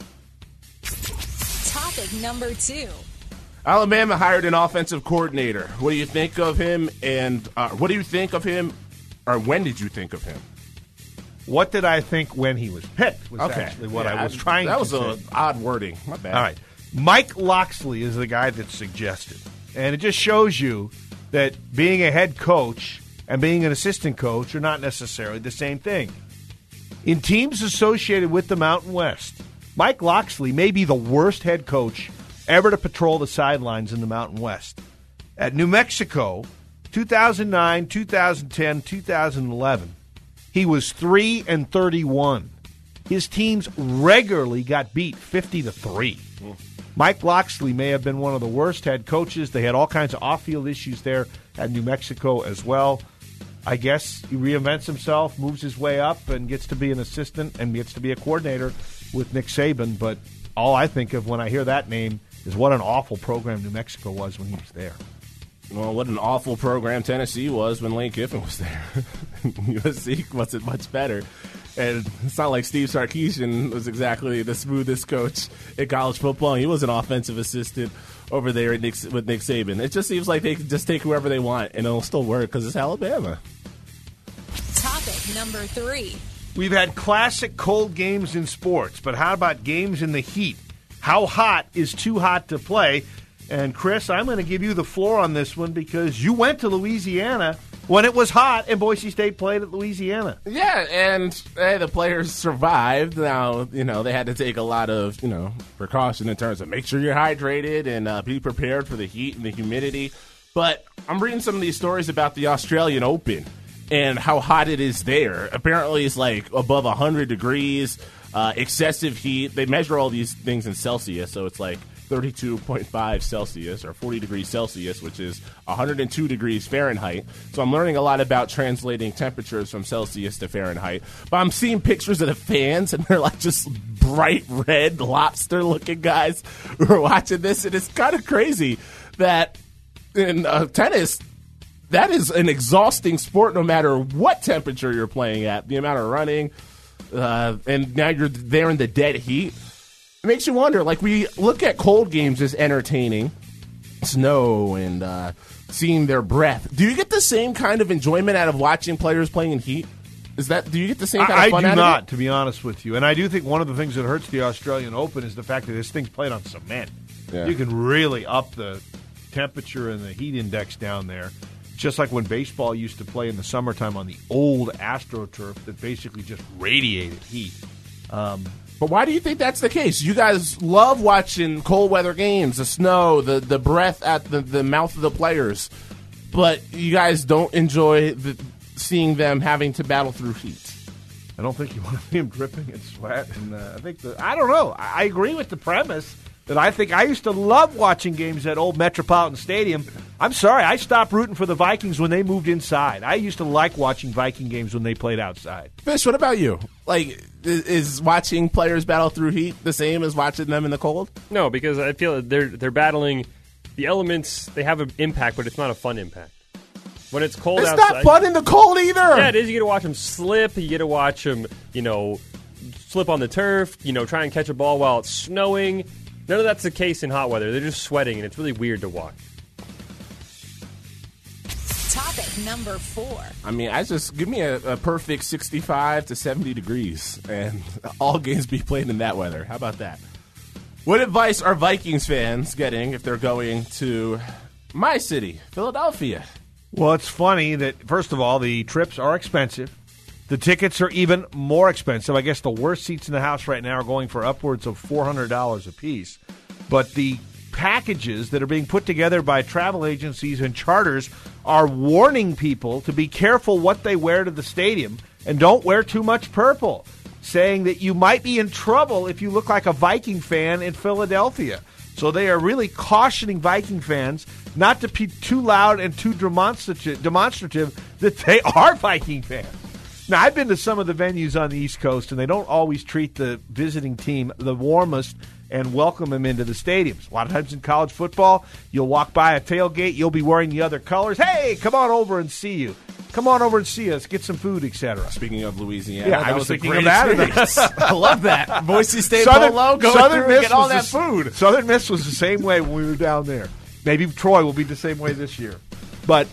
Speaker 9: Topic number 2.
Speaker 4: Alabama hired an offensive coordinator. What do you think of him? And what do you think of him, or when did you think of him?
Speaker 3: What did I think when he was picked was actually what I was trying to say.
Speaker 4: That was odd wording. My bad.
Speaker 3: All right. Mike Locksley is the guy that's suggested. And it just shows you that being a head coach and being an assistant coach are not necessarily the same thing. In teams associated with the Mountain West, Mike Locksley may be the worst head coach ever to patrol the sidelines in the Mountain West. At New Mexico, 2009, 2010, 2011, he was 3-31. His teams regularly got beat 50-3. Mike Locksley may have been one of the worst head coaches. They had all kinds of off-field issues there at New Mexico as well. I guess he reinvents himself, moves his way up, and gets to be an assistant and gets to be a coordinator with Nick Saban. But all I think of when I hear that name is what an awful program New Mexico was when he was there.
Speaker 4: Well, what an awful program Tennessee was when Lane Kiffin was there. USC wasn't much better. And it's not like Steve Sarkisian was exactly the smoothest coach in college football. He was an offensive assistant over there with Nick Saban. It just seems like they can just take whoever they want, and it'll still work because it's Alabama.
Speaker 9: Topic number 3.
Speaker 3: We've had classic cold games in sports, but how about games in the heat? How hot is too hot to play? And, Chris, I'm going to give you the floor on this one because you went to Louisiana when it was hot and Boise State played at Louisiana.
Speaker 4: Yeah, and the players survived. Now, they had to take a lot of, precaution in terms of make sure you're hydrated and be prepared for the heat and the humidity. But I'm reading some of these stories about the Australian Open and how hot it is there. Apparently, it's like above 100 degrees. excessive heat. They measure all these things in Celsius, so it's like 32.5 Celsius or 40 degrees Celsius, which is 102 degrees Fahrenheit. So I'm learning a lot about translating temperatures from Celsius to Fahrenheit. But I'm seeing pictures of the fans, and they're like just bright red lobster-looking guys who are watching this, and it's kind of crazy that in tennis, that is an exhausting sport no matter what temperature you're playing at. The amount of running, and now you're there in the dead heat. It makes you wonder, like, we look at cold games as entertaining, snow and seeing their breath. Do you get the same kind of enjoyment out of watching players playing in heat? Do you get the same kind of fun out of it?
Speaker 3: I do not, to be honest with you. And I do think one of the things that hurts the Australian Open is the fact that this thing's played on cement. Yeah. You can really up the temperature and the heat index down there. Just like when baseball used to play in the summertime on the old AstroTurf that basically just radiated heat.
Speaker 4: But why do you think that's the case? You guys love watching cold weather games, the snow, the breath at the mouth of the players, but you guys don't enjoy seeing them having to battle through heat.
Speaker 3: I don't think you want to see them dripping in sweat. And I don't know. I agree with the premise that I used to love watching games at Old Metropolitan Stadium. I'm sorry, I stopped rooting for the Vikings when they moved inside. I used to like watching Viking games when they played outside.
Speaker 4: Fish, what about you? Like, is watching players battle through heat the same as watching them in the cold?
Speaker 6: No, because I feel they're battling the elements. They have an impact, but it's not a fun impact. When it's cold outside,
Speaker 4: it's not fun in the cold either.
Speaker 6: Yeah, it is. You get to watch them slip. You get to watch them, slip on the turf. Try and catch a ball while it's snowing. None of that's the case in hot weather. They're just sweating, and it's really weird to watch.
Speaker 9: Topic number 4.
Speaker 4: I mean, give me a perfect 65 to 70 degrees, and all games be played in that weather. How about that? What advice are Vikings fans getting if they're going to my city, Philadelphia?
Speaker 3: Well, it's funny that, first of all, the trips are expensive. The tickets are even more expensive. I guess the worst seats in the house right now are going for upwards of $400 a piece. But the packages that are being put together by travel agencies and charters are warning people to be careful what they wear to the stadium and don't wear too much purple, saying that you might be in trouble if you look like a Viking fan in Philadelphia. So they are really cautioning Viking fans not to be too loud and too demonstrative that they are Viking fans. Now, I've been to some of the venues on the East Coast, and they don't always treat the visiting team the warmest and welcome them into the stadiums. A lot of times in college football, you'll walk by a tailgate, you'll be wearing the other colors. Hey, come on over and see you. Come on over and see us, get some food, etc.
Speaker 4: Speaking of Louisiana,
Speaker 3: yeah, I was thinking of that.
Speaker 4: I love that. Boise State Polo, go through and get all that food.
Speaker 3: Southern Miss was the same way when we were down there. Maybe Troy will be the same way this year. But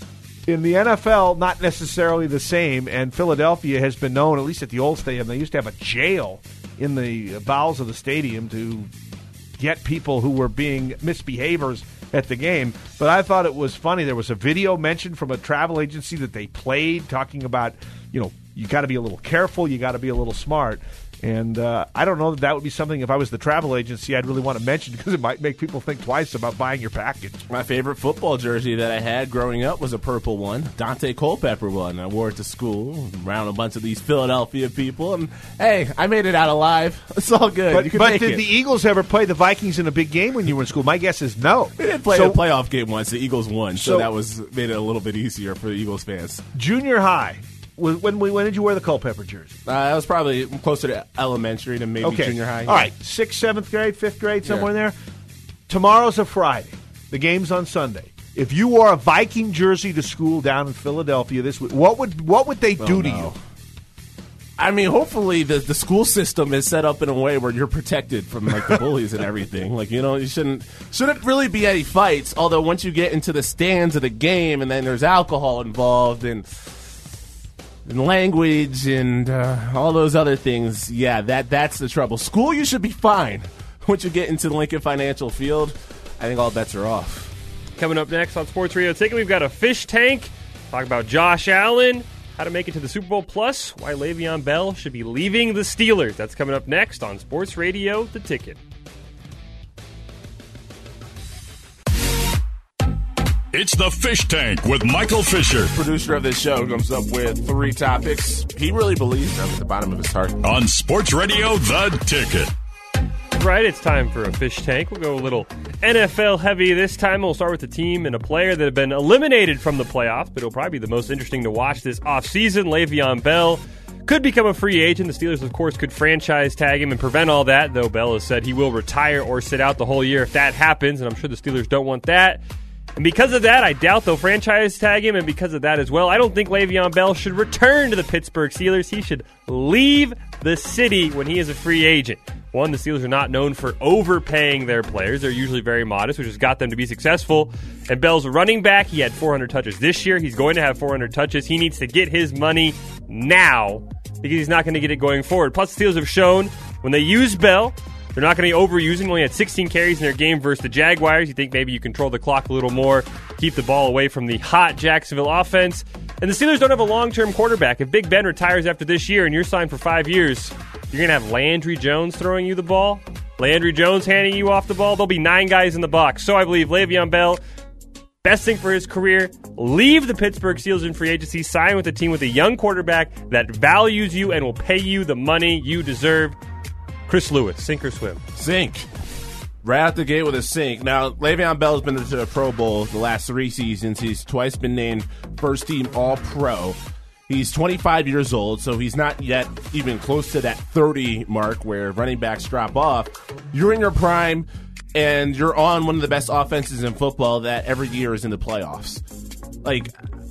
Speaker 3: in the NFL, not necessarily the same, and Philadelphia has been known, at least at the old stadium, they used to have a jail in the bowels of the stadium to get people who were being misbehaviors at the game. But I thought it was funny. There was a video mentioned from a travel agency that they played talking about, you got to be a little careful, you got to be a little smart. And I don't know that would be something, if I was the travel agency, I'd really want to mention because it might make people think twice about buying your package.
Speaker 4: My favorite football jersey that I had growing up was a purple one, Dante Culpepper one. I wore it to school around a bunch of these Philadelphia people. And, hey, I made it out alive. It's all good.
Speaker 3: But did the Eagles ever play the Vikings in a big game when you were in school? My guess is no.
Speaker 4: We did play a playoff game once. The Eagles won, so that made it a little bit easier for the Eagles fans.
Speaker 3: Junior high. When did you wear the Culpepper jersey?
Speaker 4: I was probably closer to elementary to maybe junior high.
Speaker 3: All right, 6th, 7th grade, 5th grade, somewhere in there. Tomorrow's a Friday. The game's on Sunday. If you wore a Viking jersey to school down in Philadelphia this week, what would they do to you?
Speaker 4: I mean, hopefully the school system is set up in a way where you're protected from the bullies and everything. You shouldn't really be any fights. Although once you get into the stands of the game and then there's alcohol involved and language and all those other things, that's the trouble. School, you should be fine. Once you get into the Lincoln Financial Field, I think all bets are off.
Speaker 6: Coming up next on Sports Radio Ticket, we've got a fish tank. Talk about Josh Allen, how to make it to the Super Bowl, plus why Le'Veon Bell should be leaving the Steelers. That's coming up next on Sports Radio The Ticket.
Speaker 1: It's the Fish Tank with Michael Fisher.
Speaker 4: Producer of this show comes up with 3 topics. He really believes them at the bottom of his heart.
Speaker 1: On Sports Radio, The Ticket.
Speaker 6: Right, it's time for a Fish Tank. We'll go a little NFL heavy this time. We'll start with a team and a player that have been eliminated from the playoffs, but it'll probably be the most interesting to watch this offseason. Le'Veon Bell could become a free agent. The Steelers, of course, could franchise tag him and prevent all that, though Bell has said he will retire or sit out the whole year if that happens, and I'm sure the Steelers don't want that. And because of that, I doubt they'll franchise tag him, and because of that as well, I don't think Le'Veon Bell should return to the Pittsburgh Steelers. He should leave the city when he is a free agent. One, the Steelers are not known for overpaying their players. They're usually very modest, which has got them to be successful. And Bell's a running back. He had 400 touches this year. He's going to have 400 touches. He needs to get his money now because he's not going to get it going forward. Plus, the Steelers have shown when they use Bell, they're not going to overuse him. He only had 16 carries in their game versus the Jaguars. You think maybe you control the clock a little more, keep the ball away from the hot Jacksonville offense. And the Steelers don't have a long-term quarterback. If Big Ben retires after this year and you're signed for 5 years, you're going to have Landry Jones throwing you the ball, Landry Jones handing you off the ball. There'll be 9 guys in the box. So I believe Le'Veon Bell, best thing for his career, leave the Pittsburgh Steelers in free agency, sign with a team with a young quarterback that values you and will pay you the money you deserve. Chris Lewis, sink or swim?
Speaker 4: Sink. Right out the gate with a sink. Now, Le'Veon Bell has been to the Pro Bowl the last 3 seasons. He's twice been named first-team All-Pro. He's 25 years old, so he's not yet even close to that 30 mark where running backs drop off. You're in your prime, and you're on one of the best offenses in football that every year is in the playoffs. Like,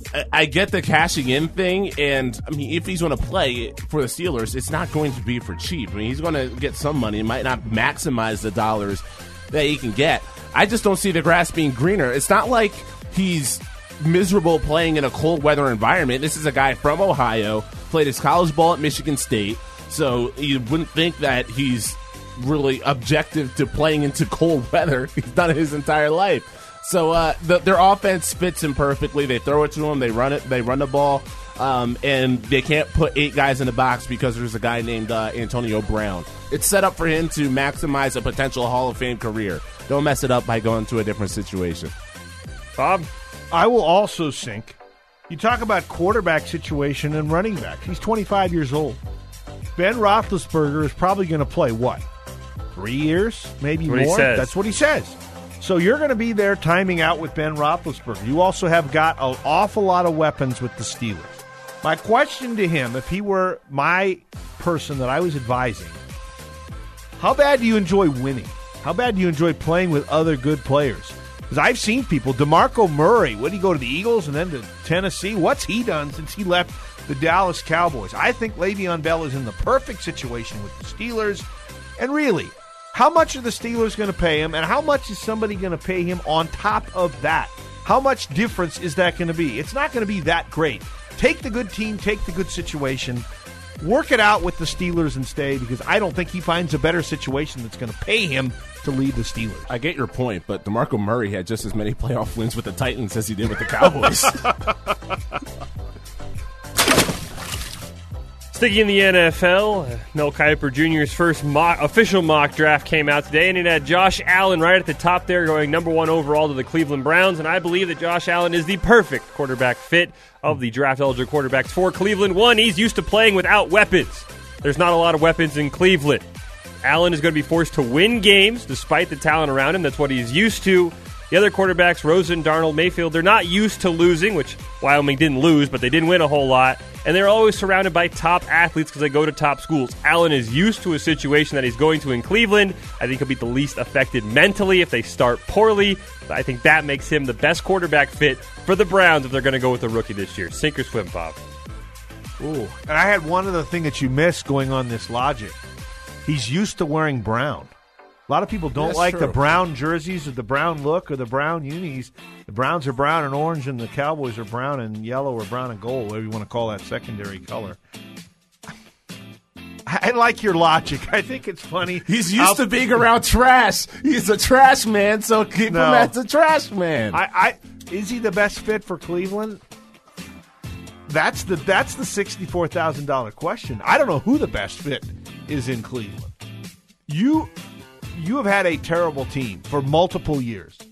Speaker 4: I get the cashing in thing, and I mean, if he's going to play for the Steelers, it's not going to be for cheap. I mean, he's going to get some money. He might not maximize the dollars that he can get. I just don't see the grass being greener. It's not like he's miserable playing in a cold weather environment. This is a guy from Ohio, played his college ball at Michigan State, so you wouldn't think that he's really objective to playing into cold weather. He's done it his entire life. So their offense fits him perfectly. They throw it to him. They run it. They run the ball. And they can't put 8 guys in the box because there's a guy named Antonio Brown. It's set up for him to maximize a potential Hall of Fame career. Don't mess it up by going to a different situation.
Speaker 6: Bob?
Speaker 3: I will also sink. You talk about quarterback situation and running back. He's 25 years old. Ben Roethlisberger is probably going to play, what, 3 years? Maybe more? That's what he says. So you're going to be there timing out with Ben Roethlisberger. You also have got an awful lot of weapons with the Steelers. My question to him, if he were my person that I was advising, how bad do you enjoy winning? How bad do you enjoy playing with other good players? Because I've seen people, DeMarco Murray, what did he go to the Eagles and then to Tennessee? What's he done since he left the Dallas Cowboys? I think Le'Veon Bell is in the perfect situation with the Steelers. And really, how much are the Steelers going to pay him, and how much is somebody going to pay him on top of that? How much difference is that going to be? It's not going to be that great. Take the good team, take the good situation, work it out with the Steelers and stay, because I don't think he finds a better situation that's going to pay him to lead the Steelers.
Speaker 4: I get your point, but DeMarco Murray had just as many playoff wins with the Titans as he did with the Cowboys.
Speaker 6: Sticking in the NFL, Mel Kiper Jr.'s first official mock draft came out today, and it had Josh Allen right at the top there, going number 1 overall to the Cleveland Browns, and I believe that Josh Allen is the perfect quarterback fit of the draft-eligible quarterbacks for Cleveland. One, he's used to playing without weapons. There's not a lot of weapons in Cleveland. Allen is going to be forced to win games despite the talent around him. That's what he's used to. The other quarterbacks, Rosen, Darnold, Mayfield, they're not used to losing, which Wyoming didn't lose, but they didn't win a whole lot. And they're always surrounded by top athletes because they go to top schools. Allen is used to a situation that he's going to in Cleveland. I think he'll be the least affected mentally if they start poorly. I think that makes him the best quarterback fit for the Browns if they're going to go with a rookie this year. Sink or swim, Bob?
Speaker 3: Ooh. And I had one other thing that you missed going on this logic. He's used to wearing brown. A lot of people don't like the brown jerseys or the brown look or the brown unis. The Browns are brown and orange, and the Cowboys are brown and yellow or brown and gold, whatever you want to call that secondary color. I like your logic. I think it's funny.
Speaker 4: He's used to being around trash. He's a trash man, so keep him as a trash man.
Speaker 3: Is he the best fit for Cleveland? That's the $64,000 question. I don't know who the best fit is in Cleveland. You have had a terrible team for multiple years.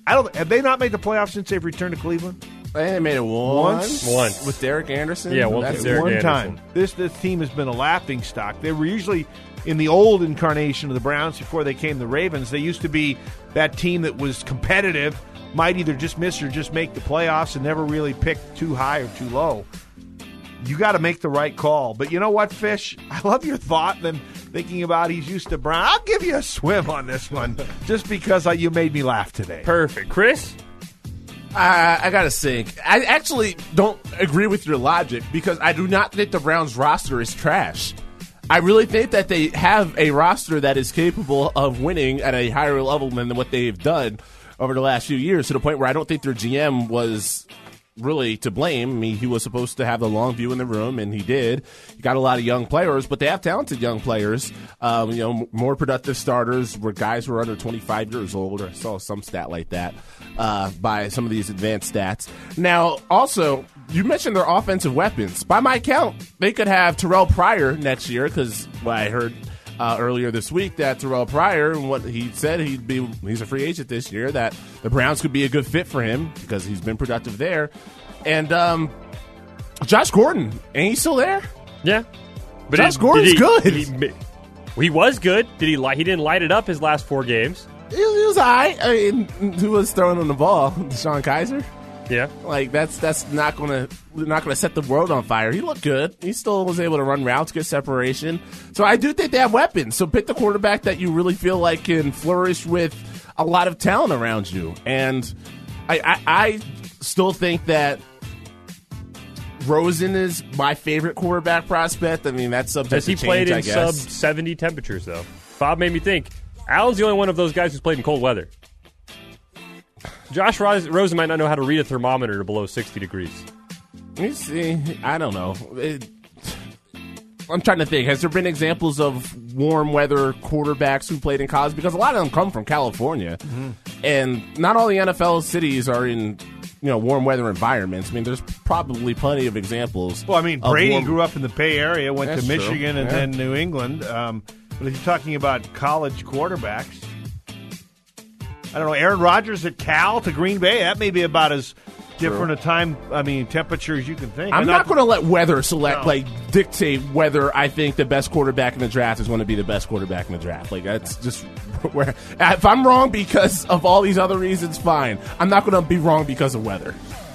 Speaker 3: Have they not made the playoffs since they've returned to Cleveland?
Speaker 4: They made it once with Derek Anderson.
Speaker 6: Yeah,
Speaker 3: That's
Speaker 6: Derek
Speaker 3: one
Speaker 6: Anderson.
Speaker 3: time. This team has been a laughing stock. They were usually in the old incarnation of the Browns before they came the Ravens. They used to be that team that was competitive, might either just miss or just make the playoffs and never really pick too high or too low. You got to make the right call. But you know what, Fish? I love your thought. Then thinking about he's used to Brown. I'll give you a swim on this one just because you made me laugh today.
Speaker 6: Perfect. Chris?
Speaker 4: I got to think. I actually don't agree with your logic because I do not think the Browns roster is trash. I really think that they have a roster that is capable of winning at a higher level than what they've done over the last few years, to the point where I don't think their GM was really to blame. I mean, he was supposed to have the long view in the room, and he did. He got a lot of young players, but they have talented young players. More productive starters were guys who are under 25 years old. I saw some stat like that by some of these advanced stats. Now, also, you mentioned their offensive weapons. By my count, they could have Terrell Pryor next year because I heard earlier this week that Terrell Pryor, what he said, he's a free agent this year, that the Browns could be a good fit for him because he's been productive there. And Josh Gordon, ain't he still there?
Speaker 6: Yeah. But
Speaker 4: Josh Gordon's good.
Speaker 6: He was good. He didn't light it up his last 4 games.
Speaker 4: He was all right. I mean, who was throwing on the ball? Deshaun Kaiser?
Speaker 6: Yeah.
Speaker 4: Like, that's not gonna set the world on fire. He looked good. He still was able to run routes, get separation. So I do think they have weapons. So pick the quarterback that you really feel like can flourish with a lot of talent around you. And I still think that Rosen is my favorite quarterback prospect. I mean, that's subject to change,
Speaker 6: played in
Speaker 4: I guess.
Speaker 6: sub-70 temperatures, though. Bob made me think. Allen's the only one of those guys who's played in cold weather. Josh Rosen might not know how to read a thermometer to below 60 degrees.
Speaker 4: You see, I don't know. I'm trying to think. Has there been examples of warm weather quarterbacks who played in college? Because a lot of them come from California, and not all the NFL cities are in warm weather environments. I mean, there's probably plenty of examples.
Speaker 3: Well, I mean, Brady grew up in the Bay Area, went
Speaker 4: That's
Speaker 3: to Michigan,
Speaker 4: true.
Speaker 3: and then New England. But if you're talking about college quarterbacks, I don't know, Aaron Rodgers at Cal to Green Bay, that may be about as different a temperature as you can think.
Speaker 4: I'm not going to let weather dictate whether I think the best quarterback in the draft is going to be the best quarterback in the draft. Like, that's just where, if I'm wrong because of all these other reasons, fine. I'm not going to be wrong because of weather.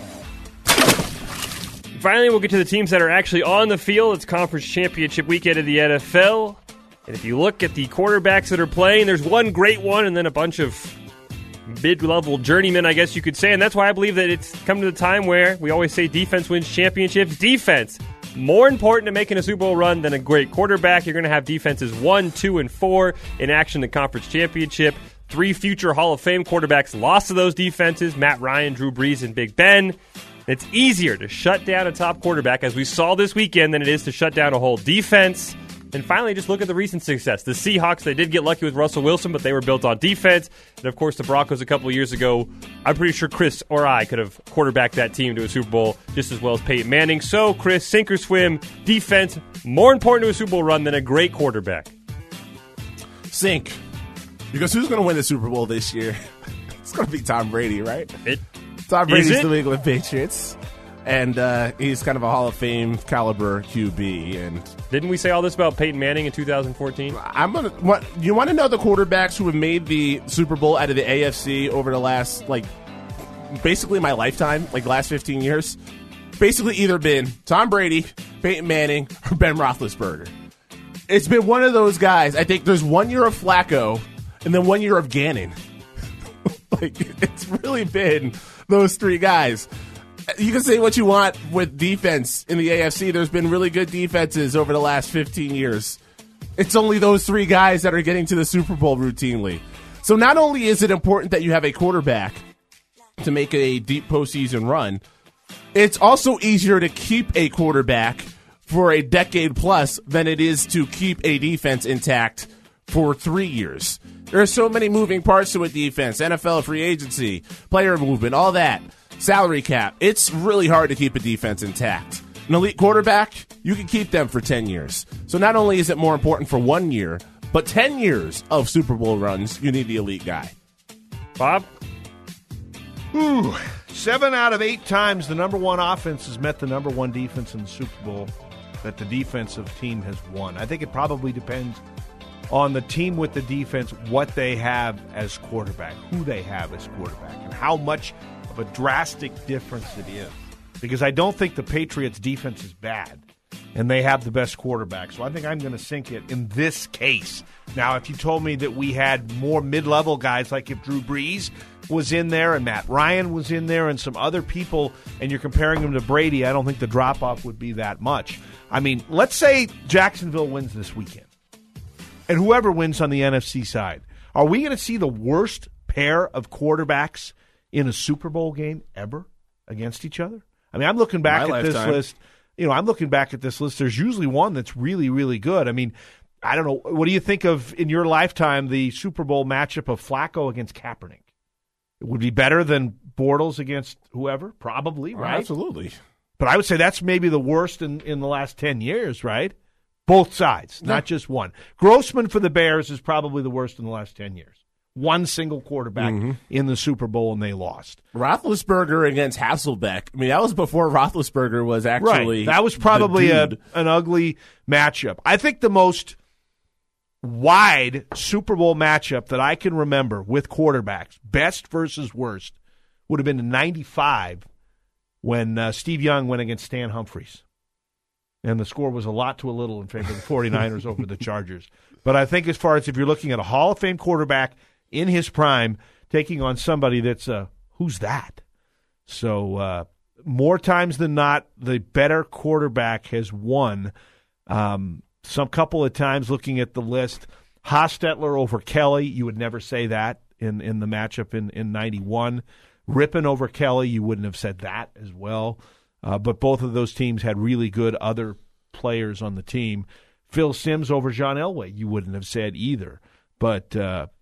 Speaker 6: Finally, we'll get to the teams that are actually on the field. It's conference championship weekend of the NFL. And if you look at the quarterbacks that are playing, there's one great one and then a bunch of mid-level journeymen, I guess you could say. And that's why I believe that it's come to the time where we always say defense wins championships. Defense, more important to making a Super Bowl run than a great quarterback. You're going to have defenses 1, 2, and 4 in action in the conference championship. 3 future Hall of Fame quarterbacks lost to those defenses, Matt Ryan, Drew Brees, and Big Ben. It's easier to shut down a top quarterback, as we saw this weekend, than it is to shut down a whole defense. And finally, just look at the recent success. The Seahawks, they did get lucky with Russell Wilson, but they were built on defense. And, of course, the Broncos a couple of years ago, I'm pretty sure Chris or I could have quarterbacked that team to a Super Bowl just as well as Peyton Manning. So, Chris, sink or swim, defense, more important to a Super Bowl run than a great quarterback.
Speaker 4: Sink. Because who's going to win the Super Bowl this year? It's going to be Tom Brady, right? Tom Brady's the New England Patriots. And he's kind of a Hall of Fame caliber QB. And
Speaker 6: didn't we say all this about Peyton Manning in 2014?
Speaker 4: You want to know the quarterbacks who have made the Super Bowl out of the AFC over the last, basically my lifetime, the last 15 years? Basically either been Tom Brady, Peyton Manning, or Ben Roethlisberger. It's been one of those guys. I think there's 1 year of Flacco and then 1 year of Gannon. It's really been those 3 guys. You can say what you want with defense in the AFC. There's been really good defenses over the last 15 years. It's only those 3 guys that are getting to the Super Bowl routinely. So not only is it important that you have a quarterback to make a deep postseason run, it's also easier to keep a quarterback for a decade plus than it is to keep a defense intact for 3 years. There are so many moving parts to a defense, NFL free agency, player movement, all that. Salary cap. It's really hard to keep a defense intact. An elite quarterback, you can keep them for 10 years. So not only is it more important for 1 year, but 10 years of Super Bowl runs, you need the elite guy.
Speaker 6: Bob?
Speaker 3: Ooh, 7 out of 8 times the number one offense has met the number one defense in the Super Bowl that the defensive team has won. I think it probably depends on the team with the defense, what they have as quarterback, who they have as quarterback, and how much of a drastic difference it is. Because I don't think the Patriots' defense is bad, and they have the best quarterback. So I think I'm going to sink it in this case. Now, if you told me that we had more mid-level guys, like if Drew Brees was in there and Matt Ryan was in there and some other people, and you're comparing them to Brady, I don't think the drop-off would be that much. I mean, let's say Jacksonville wins this weekend, and whoever wins on the NFC side, are we going to see the worst pair of quarterbacks in a Super Bowl game ever against each other? I mean, I'm looking back at this list. I'm looking back at this list. There's usually one that's really, really good. I mean, I don't know. What do you think of, in your lifetime, the Super Bowl matchup of Flacco against Kaepernick? It would be better than Bortles against whoever? Probably, right?
Speaker 4: Absolutely.
Speaker 3: But I would say that's maybe the worst in the last 10 years, right? Both sides, not just one. Grossman for the Bears is probably the worst in the last 10 years. One single quarterback in the Super Bowl, and they lost.
Speaker 4: Roethlisberger against Hasselbeck. I mean, that was before Roethlisberger was actually
Speaker 3: right. That was probably an ugly matchup. I think the most wide Super Bowl matchup that I can remember with quarterbacks, best versus worst, would have been in 95 when Steve Young went against Stan Humphries. And the score was a lot to a little in favor of the 49ers over the Chargers. But I think as far as if you're looking at a Hall of Fame quarterback in his prime, taking on somebody that's who's that? So more times than not, the better quarterback has won. Some couple of times looking at the list, Hostetler over Kelly, you would never say that in the matchup in 91. Rippon over Kelly, you wouldn't have said that as well. But both of those teams had really good other players on the team. Phil Simms over John Elway, you wouldn't have said either. But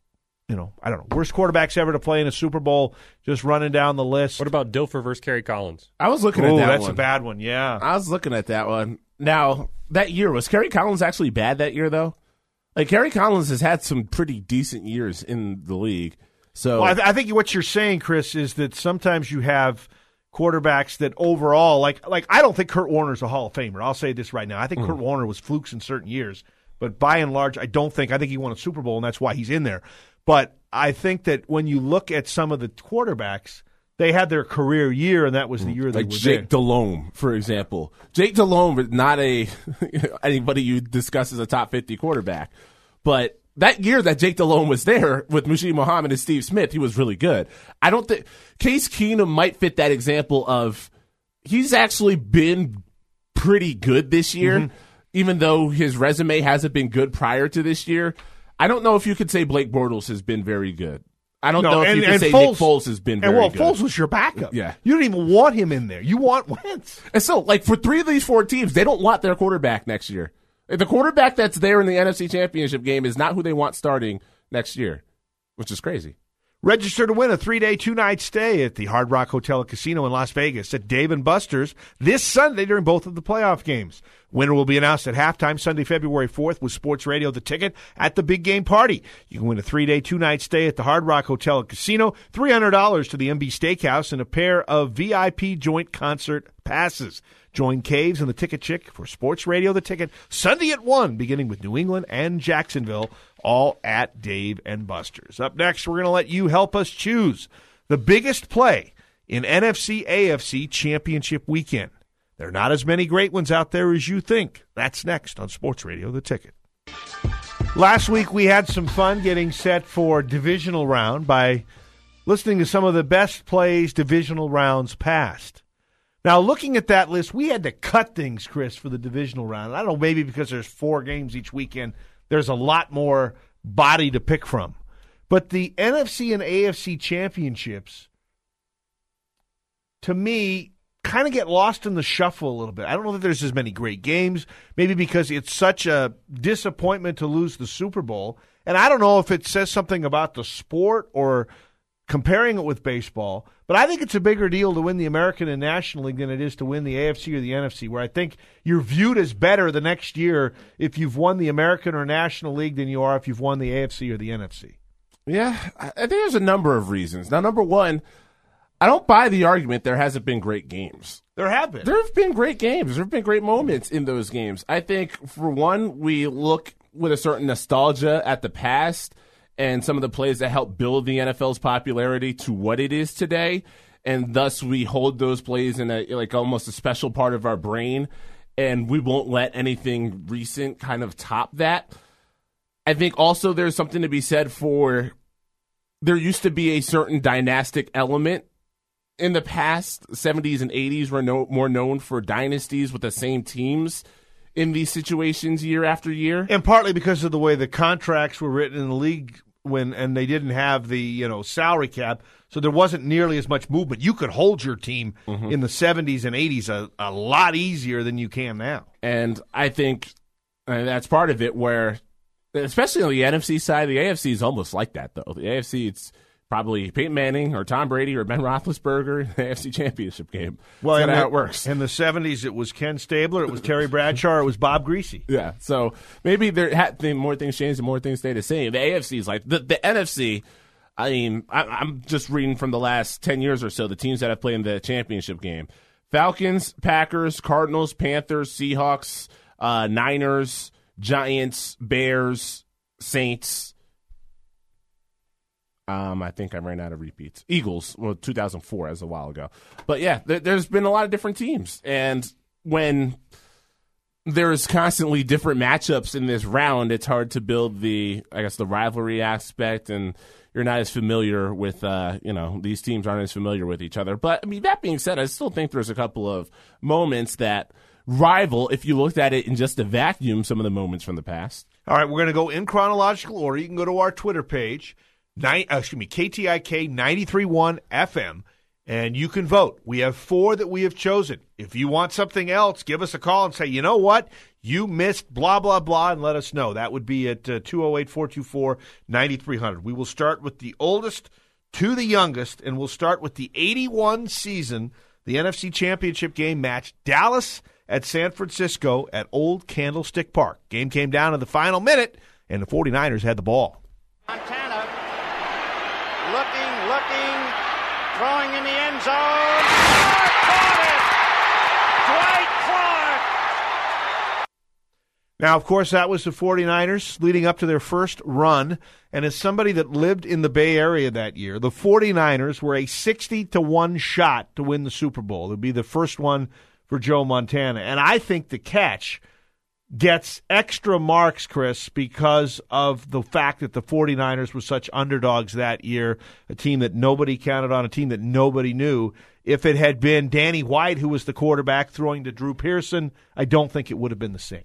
Speaker 3: I don't know. Worst quarterbacks ever to play in a Super Bowl, just running down the list.
Speaker 6: What about Dilfer versus Kerry Collins?
Speaker 4: I was looking at that one.
Speaker 3: That's a bad one, yeah.
Speaker 4: I was looking at that one. Now, that year, was Kerry Collins actually bad that year, though? Like, Kerry Collins has had some pretty decent years in the league. So,
Speaker 3: well, I think what you're saying, Chris, is that sometimes you have quarterbacks that overall, like I don't think Kurt Warner's a Hall of Famer. I'll say this right now. I think Kurt Warner was flukes in certain years. But by and large, I think he won a Super Bowl, and that's why he's in there. But I think that when you look at some of the quarterbacks, they had their career year, and that was the year they were there.
Speaker 4: Jake Delhomme, for example. Jake Delhomme is not anybody you discuss as a top 50 quarterback. But that year that Jake Delhomme was there with Muhsin Muhammad and Steve Smith, he was really good. I don't think Case Keenum might fit that example of he's actually been pretty good this year, even though his resume hasn't been good prior to this year. I don't know if you could say Blake Bortles has been very good. I don't know if you could say Nick Foles has been very good.
Speaker 3: Foles was your backup.
Speaker 4: Yeah.
Speaker 3: You don't even want him in there. You want Wentz.
Speaker 4: And so, like, for 3 of these 4 teams, they don't want their quarterback next year. The quarterback that's there in the NFC Championship game is not who they want starting next year, which is crazy.
Speaker 3: Register to win a 3-day, 2-night stay at the Hard Rock Hotel and Casino in Las Vegas at Dave & Buster's this Sunday during both of the playoff games. Winner will be announced at halftime Sunday, February 4th with Sports Radio The Ticket at the Big Game Party. You can win a 3-day, 2-night stay at the Hard Rock Hotel and Casino, $300 to the MB Steakhouse, and a pair of VIP joint concert passes. Join Caves and the Ticket Chick for Sports Radio The Ticket Sunday at 1, beginning with New England and Jacksonville, all at Dave & Buster's. Up next, we're going to let you help us choose the biggest play in NFC-AFC Championship Weekend. There are not as many great ones out there as you think. That's next on Sports Radio The Ticket. Last week, we had some fun getting set for divisional round by listening to some of the best plays divisional rounds past. Now, looking at that list, we had to cut things, Chris, for the divisional round. I don't know, maybe because there's 4 games each weekend, there's a lot more body to pick from. But the NFC and AFC championships, to me, kind of get lost in the shuffle a little bit. I don't know that there's as many great games, maybe because it's such a disappointment to lose the Super Bowl. And I don't know if it says something about the sport or comparing it with baseball, but I think it's a bigger deal to win the American and National League than it is to win the AFC or the NFC, where I think you're viewed as better the next year if you've won the American or National League than you are if you've won the AFC or the NFC.
Speaker 4: Yeah, I think there's a number of reasons. Now, number one, I don't buy the argument there hasn't been great games.
Speaker 3: There have been.
Speaker 4: There have been great games. There have been great moments in those games. I think, for one, we look with a certain nostalgia at the past and some of the plays that helped build the NFL's popularity to what it is today, and thus we hold those plays in almost a special part of our brain, and we won't let anything recent kind of top that. I think also there's something to be said for there used to be a certain dynastic element in the past. 70s and 80s were more known for dynasties with the same teams in these situations year after year.
Speaker 3: And partly because of the way the contracts were written in the league and they didn't have the salary cap, so there wasn't nearly as much movement. You could hold your team in the 70s and 80s a lot easier than you can now.
Speaker 4: And I think that's part of it where, especially on the NFC side, the AFC is almost like that, though. The AFC, it's probably Peyton Manning or Tom Brady or Ben Roethlisberger in the AFC Championship game.
Speaker 3: Well,
Speaker 4: that's how it works.
Speaker 3: In the 70s, it was Ken Stabler, it was Terry Bradshaw, it was Bob Greasy.
Speaker 4: Yeah, so maybe there had been more things changed and more things stay the same. The AFC is like the NFC. I mean, I'm just reading from the last 10 years or so, the teams that have played in the championship game. Falcons, Packers, Cardinals, Panthers, Seahawks, Niners, Giants, Bears, Saints. I think I ran out of repeats. Eagles, 2004, as a while ago. But yeah, there's been a lot of different teams. And when there's constantly different matchups in this round, it's hard to build the rivalry aspect, and you're not as familiar with, these teams aren't as familiar with each other. But, I mean, that being said, I still think there's a couple of moments that rival, if you looked at it in just a vacuum, some of the moments from the past.
Speaker 3: All right, we're going to go in chronological order. You can go to our Twitter page, KTIK 93.1 FM, and you can vote. We have 4 that we have chosen. If you want something else, give us a call and say, you know what? You missed blah, blah, blah, and let us know. That would be at 208-424-9300. We will start with the oldest to the youngest, and we'll start with the 81 season, the NFC Championship game match, Dallas at San Francisco at Old Candlestick Park. Game came down in the final minute, and the 49ers had the ball.
Speaker 10: Montana looking, throwing in the end zone. Caught it! Dwight Clark!
Speaker 3: Now, of course, that was the 49ers leading up to their first run. And as somebody that lived in the Bay Area that year, the 49ers were a 60-1 shot to win the Super Bowl. It would be the first one for Joe Montana. And I think the catch gets extra marks, Chris, because of the fact that the 49ers were such underdogs that year, a team that nobody counted on, a team that nobody knew. If it had been Danny White, who was the quarterback, throwing to Drew Pearson, I don't think it would have been the same.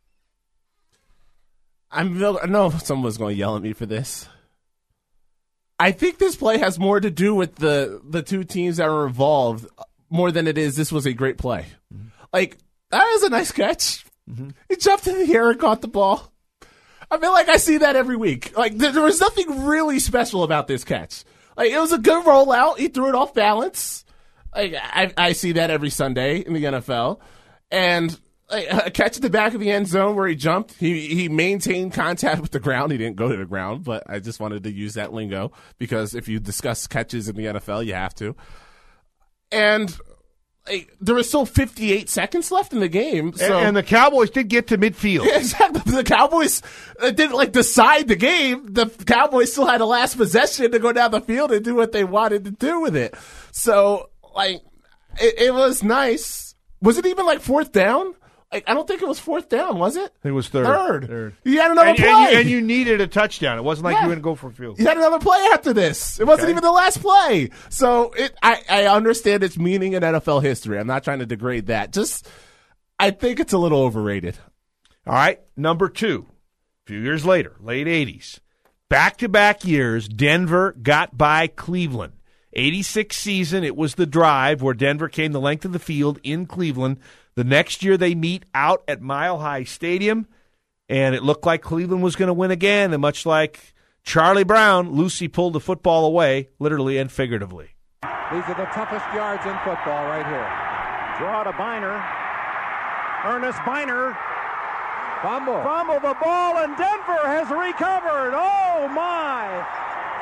Speaker 4: I know someone's going to yell at me for this. I think this play has more to do with the two teams that are involved more than it is this was a great play. Mm-hmm. Like, that was a nice catch. Mm-hmm. He jumped in the air and caught the ball. I feel like I see that every week. Like, there was nothing really special about this catch. Like, it was a good rollout. He threw it off balance. Like, I see that every Sunday in the NFL. And a catch at the back of the end zone where he jumped. He maintained contact with the ground. He didn't go to the ground, but I just wanted to use that lingo because if you discuss catches in the NFL, you have to. And there was still 58 seconds left in the game. So.
Speaker 3: And the Cowboys did get to midfield.
Speaker 4: Yeah, exactly. The Cowboys didn't decide the game. The Cowboys still had a last possession to go down the field and do what they wanted to do with it. So, it was nice. Was it even fourth down? I don't think it was fourth down, was it?
Speaker 3: It was third.
Speaker 4: You had another play.
Speaker 3: And you needed a touchdown. It wasn't like you were going to go for a field.
Speaker 4: You had another play after this. It wasn't even the last play. So I understand its meaning in NFL history. I'm not trying to degrade that. I think it's a little overrated.
Speaker 3: All right, number 2. A few years later, late 80s. Back-to-back years, Denver got by Cleveland. 86 season, it was the drive where Denver came the length of the field in Cleveland. The next year they meet out at Mile High Stadium, and it looked like Cleveland was going to win again. And much like Charlie Brown, Lucy pulled the football away, literally and figuratively.
Speaker 11: These are the toughest yards in football right here.
Speaker 10: Draw to Biner. Ernest Biner.
Speaker 11: Fumble
Speaker 10: the ball, and Denver has recovered. Oh, my.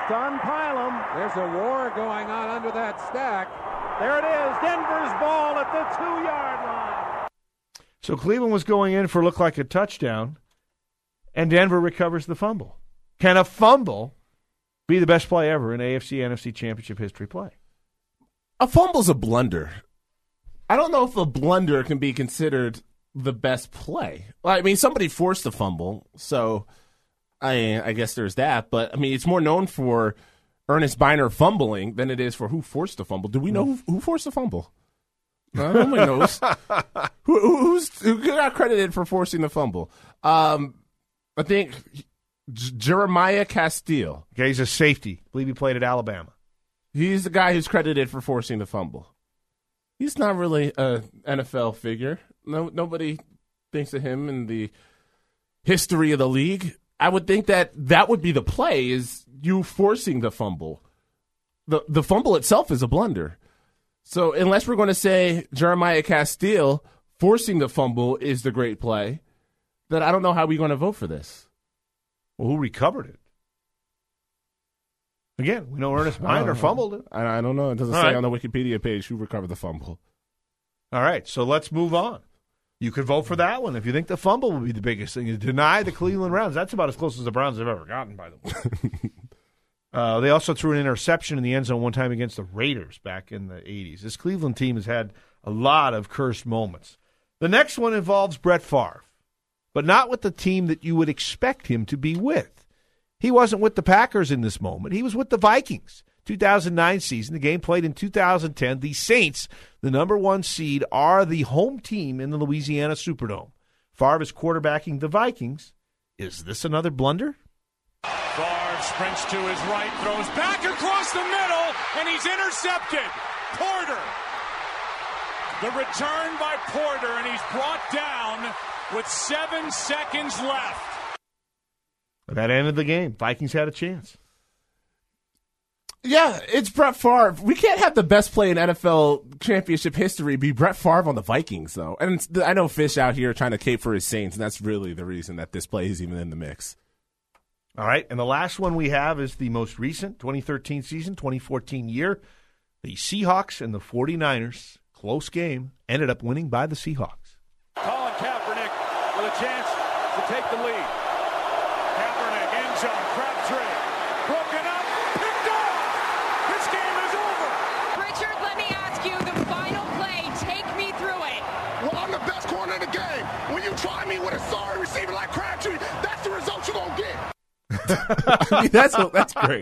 Speaker 11: to unpile them. There's a war going on under that stack. There it is. Denver's ball at the 2-yard line.
Speaker 3: So Cleveland was going in for look like a touchdown, and Denver recovers the fumble. Can a fumble be the best play ever in AFC NFC Championship history play?
Speaker 4: A fumble's a blunder. I don't know if a blunder can be considered the best play. Well, I mean, somebody forced a fumble, so I guess there's that. But, I mean, it's more known for Ernest Biner fumbling than it is for who forced the fumble. Do we know who forced the fumble? Nobody knows. Who got credited for forcing the fumble? I think Jeremiah Castile.
Speaker 3: Okay, he's a safety. I believe he played at Alabama.
Speaker 4: He's the guy who's credited for forcing the fumble. He's not really an NFL figure. Nobody thinks of him in the history of the league. I would think that would be the play, is you forcing the fumble. The fumble itself is a blunder. So unless we're going to say Jeremiah Castile forcing the fumble is the great play, then I don't know how we're going to vote for this.
Speaker 3: Well, who recovered it? Again, we know Ernest Biner fumbled it.
Speaker 4: I don't know. It doesn't say on the Wikipedia page who recovered the fumble.
Speaker 3: All right, so let's move on. You could vote for that one if you think the fumble would be the biggest thing. You deny the Cleveland Browns. That's about as close as the Browns have ever gotten, by the way. They also threw an interception in the end zone one time against the Raiders back in the 80s. This Cleveland team has had a lot of cursed moments. The next one involves Brett Favre, but not with the team that you would expect him to be with. He wasn't with the Packers in this moment. He was with the Vikings. 2009 season, the game played in 2010. The Saints, the number 1 seed, are the home team in the Louisiana Superdome. Favre is quarterbacking the Vikings. Is this another blunder?
Speaker 12: Favre sprints to his right, throws back across the middle, and he's intercepted. Porter. The return by Porter, and he's brought down with 7 seconds left.
Speaker 3: That ended the game. Vikings had a chance.
Speaker 4: Yeah, it's Brett Favre. We can't have the best play in NFL championship history be Brett Favre on the Vikings, though. And I know Fish out here trying to cape for his Saints, and that's really the reason that this play is even in the mix.
Speaker 3: All right, and the last one we have is the most recent 2013 season, 2014 year. The Seahawks and the 49ers, close game, ended up winning by the Seahawks.
Speaker 12: Colin Kaepernick with a chance to take the lead. Kaepernick, end zone, Crabtree, broken up, picked off. This game is over.
Speaker 13: Richard, let me ask you the final play. Take me through it.
Speaker 14: Well, I'm the best corner in the game. When you try me with a sorry receiver like Crabtree, that's the result you're going to get.
Speaker 4: I mean, that's great.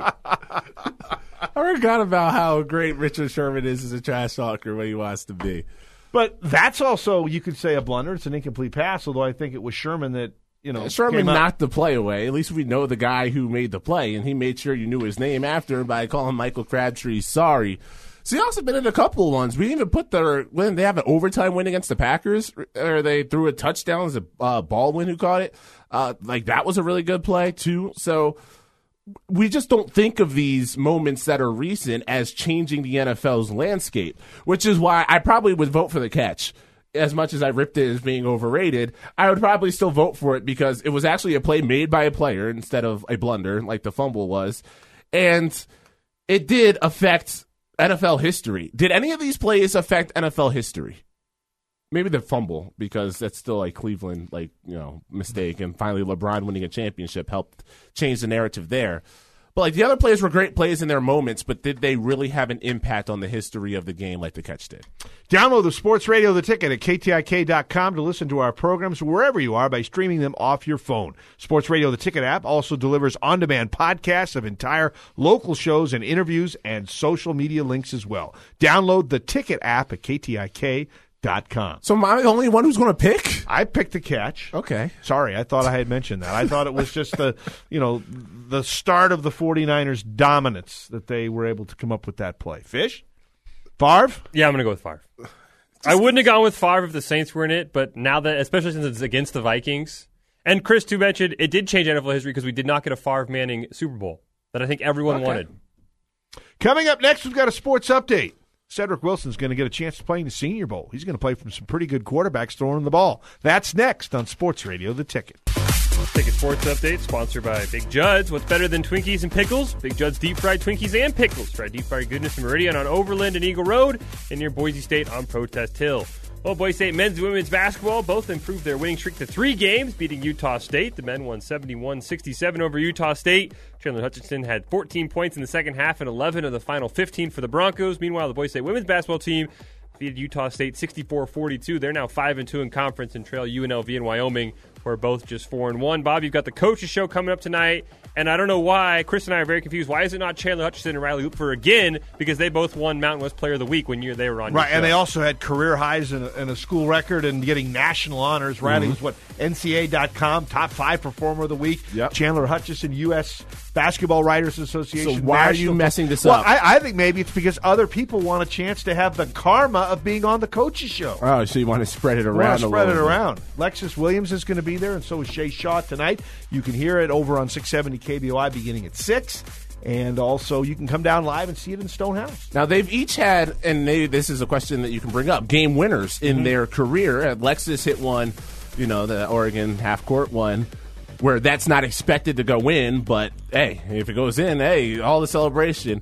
Speaker 4: I forgot about how great Richard Sherman is as a trash talker when he wants to be.
Speaker 3: But that's also, you could say, a blunder. It's an incomplete pass, although I think it was Sherman that,
Speaker 4: Sherman knocked the play away. At least we know the guy who made the play, and he made sure you knew his name after by calling Michael Crabtree sorry. Seahawks have been in a couple of ones. We even put when they have an overtime win against the Packers, or they threw a touchdown as a Baldwin who caught it. That was a really good play, too. So we just don't think of these moments that are recent as changing the NFL's landscape, which is why I probably would vote for the catch. As much as I ripped it as being overrated, I would probably still vote for it because it was actually a play made by a player instead of a blunder like the fumble was. And it did affect NFL history. Did any of these plays affect NFL history? Maybe the fumble, because that's still a Cleveland mistake, and finally LeBron winning a championship helped change the narrative there. But the other plays were great plays in their moments, but did they really have an impact on the history of the game like the catch did?
Speaker 3: Download the Sports Radio The Ticket at KTIK.com to listen to our programs wherever you are by streaming them off your phone. Sports Radio The Ticket app also delivers on-demand podcasts of entire local shows and interviews and social media links as well. Download the Ticket app at KTIK.com.
Speaker 4: So am I the only one who's going to pick?
Speaker 3: I picked the catch.
Speaker 4: Okay.
Speaker 3: Sorry, I thought I had mentioned that. I thought it was just the start of the 49ers' dominance that they were able to come up with that play. Fish? Favre?
Speaker 6: Yeah, I'm going to go with Favre. I wouldn't have gone with Favre if the Saints were in it, but now that, especially since it's against the Vikings, and Chris, too, mentioned it did change NFL history because we did not get a Favre-Manning Super Bowl that I think everyone wanted.
Speaker 3: Coming up next, we've got a sports update. Cedric Wilson's going to get a chance to play in the Senior Bowl. He's going to play from some pretty good quarterbacks throwing the ball. That's next on Sports Radio The Ticket.
Speaker 6: Take a sports update sponsored by Big Judd's. What's better than Twinkies and pickles? Big Judd's deep fried Twinkies and pickles. Try deep fried goodness in Meridian on Overland and Eagle Road, and near Boise State on Protest Hill. Well, Boise State men's and women's basketball both improved their winning streak to 3 games, beating Utah State. The men won 71-67 over Utah State. Chandler Hutchinson had 14 points in the second half and 11 of the final 15 for the Broncos. Meanwhile, the Boise State women's basketball team defeated Utah State 64-42. They're now 5-2 in conference and trail UNLV and Wyoming, who are both just 4-1. Bob, you've got the coaches show coming up tonight. And I don't know why. Chris and I are very confused. Why is it not Chandler Hutchinson and Riley Lupfer again? Because they both won Mountain West Player of the Week when they were on your show.
Speaker 3: And they also had career highs in a school record and getting national honors. Riley was, NCAA.com, top 5 performer of the week.
Speaker 4: Yep.
Speaker 3: Chandler Hutchinson, U.S. Basketball Writers Association.
Speaker 4: So why are you messing this up?
Speaker 3: I think maybe it's because other people want a chance to have the karma of being on the coaches show.
Speaker 4: Oh, so you want to spread it around a little bit.
Speaker 3: Lexus Williams is going to be there, and so is Shay Shaw tonight. You can hear it over on 670 KBOI beginning at 6. And also, you can come down live and see it in Stonehouse.
Speaker 4: Now, they've each had, and maybe this is a question that you can bring up, game winners in their career. Lexus hit one, the Oregon half-court one, where that's not expected to go in, but, hey, if it goes in, hey, all the celebration.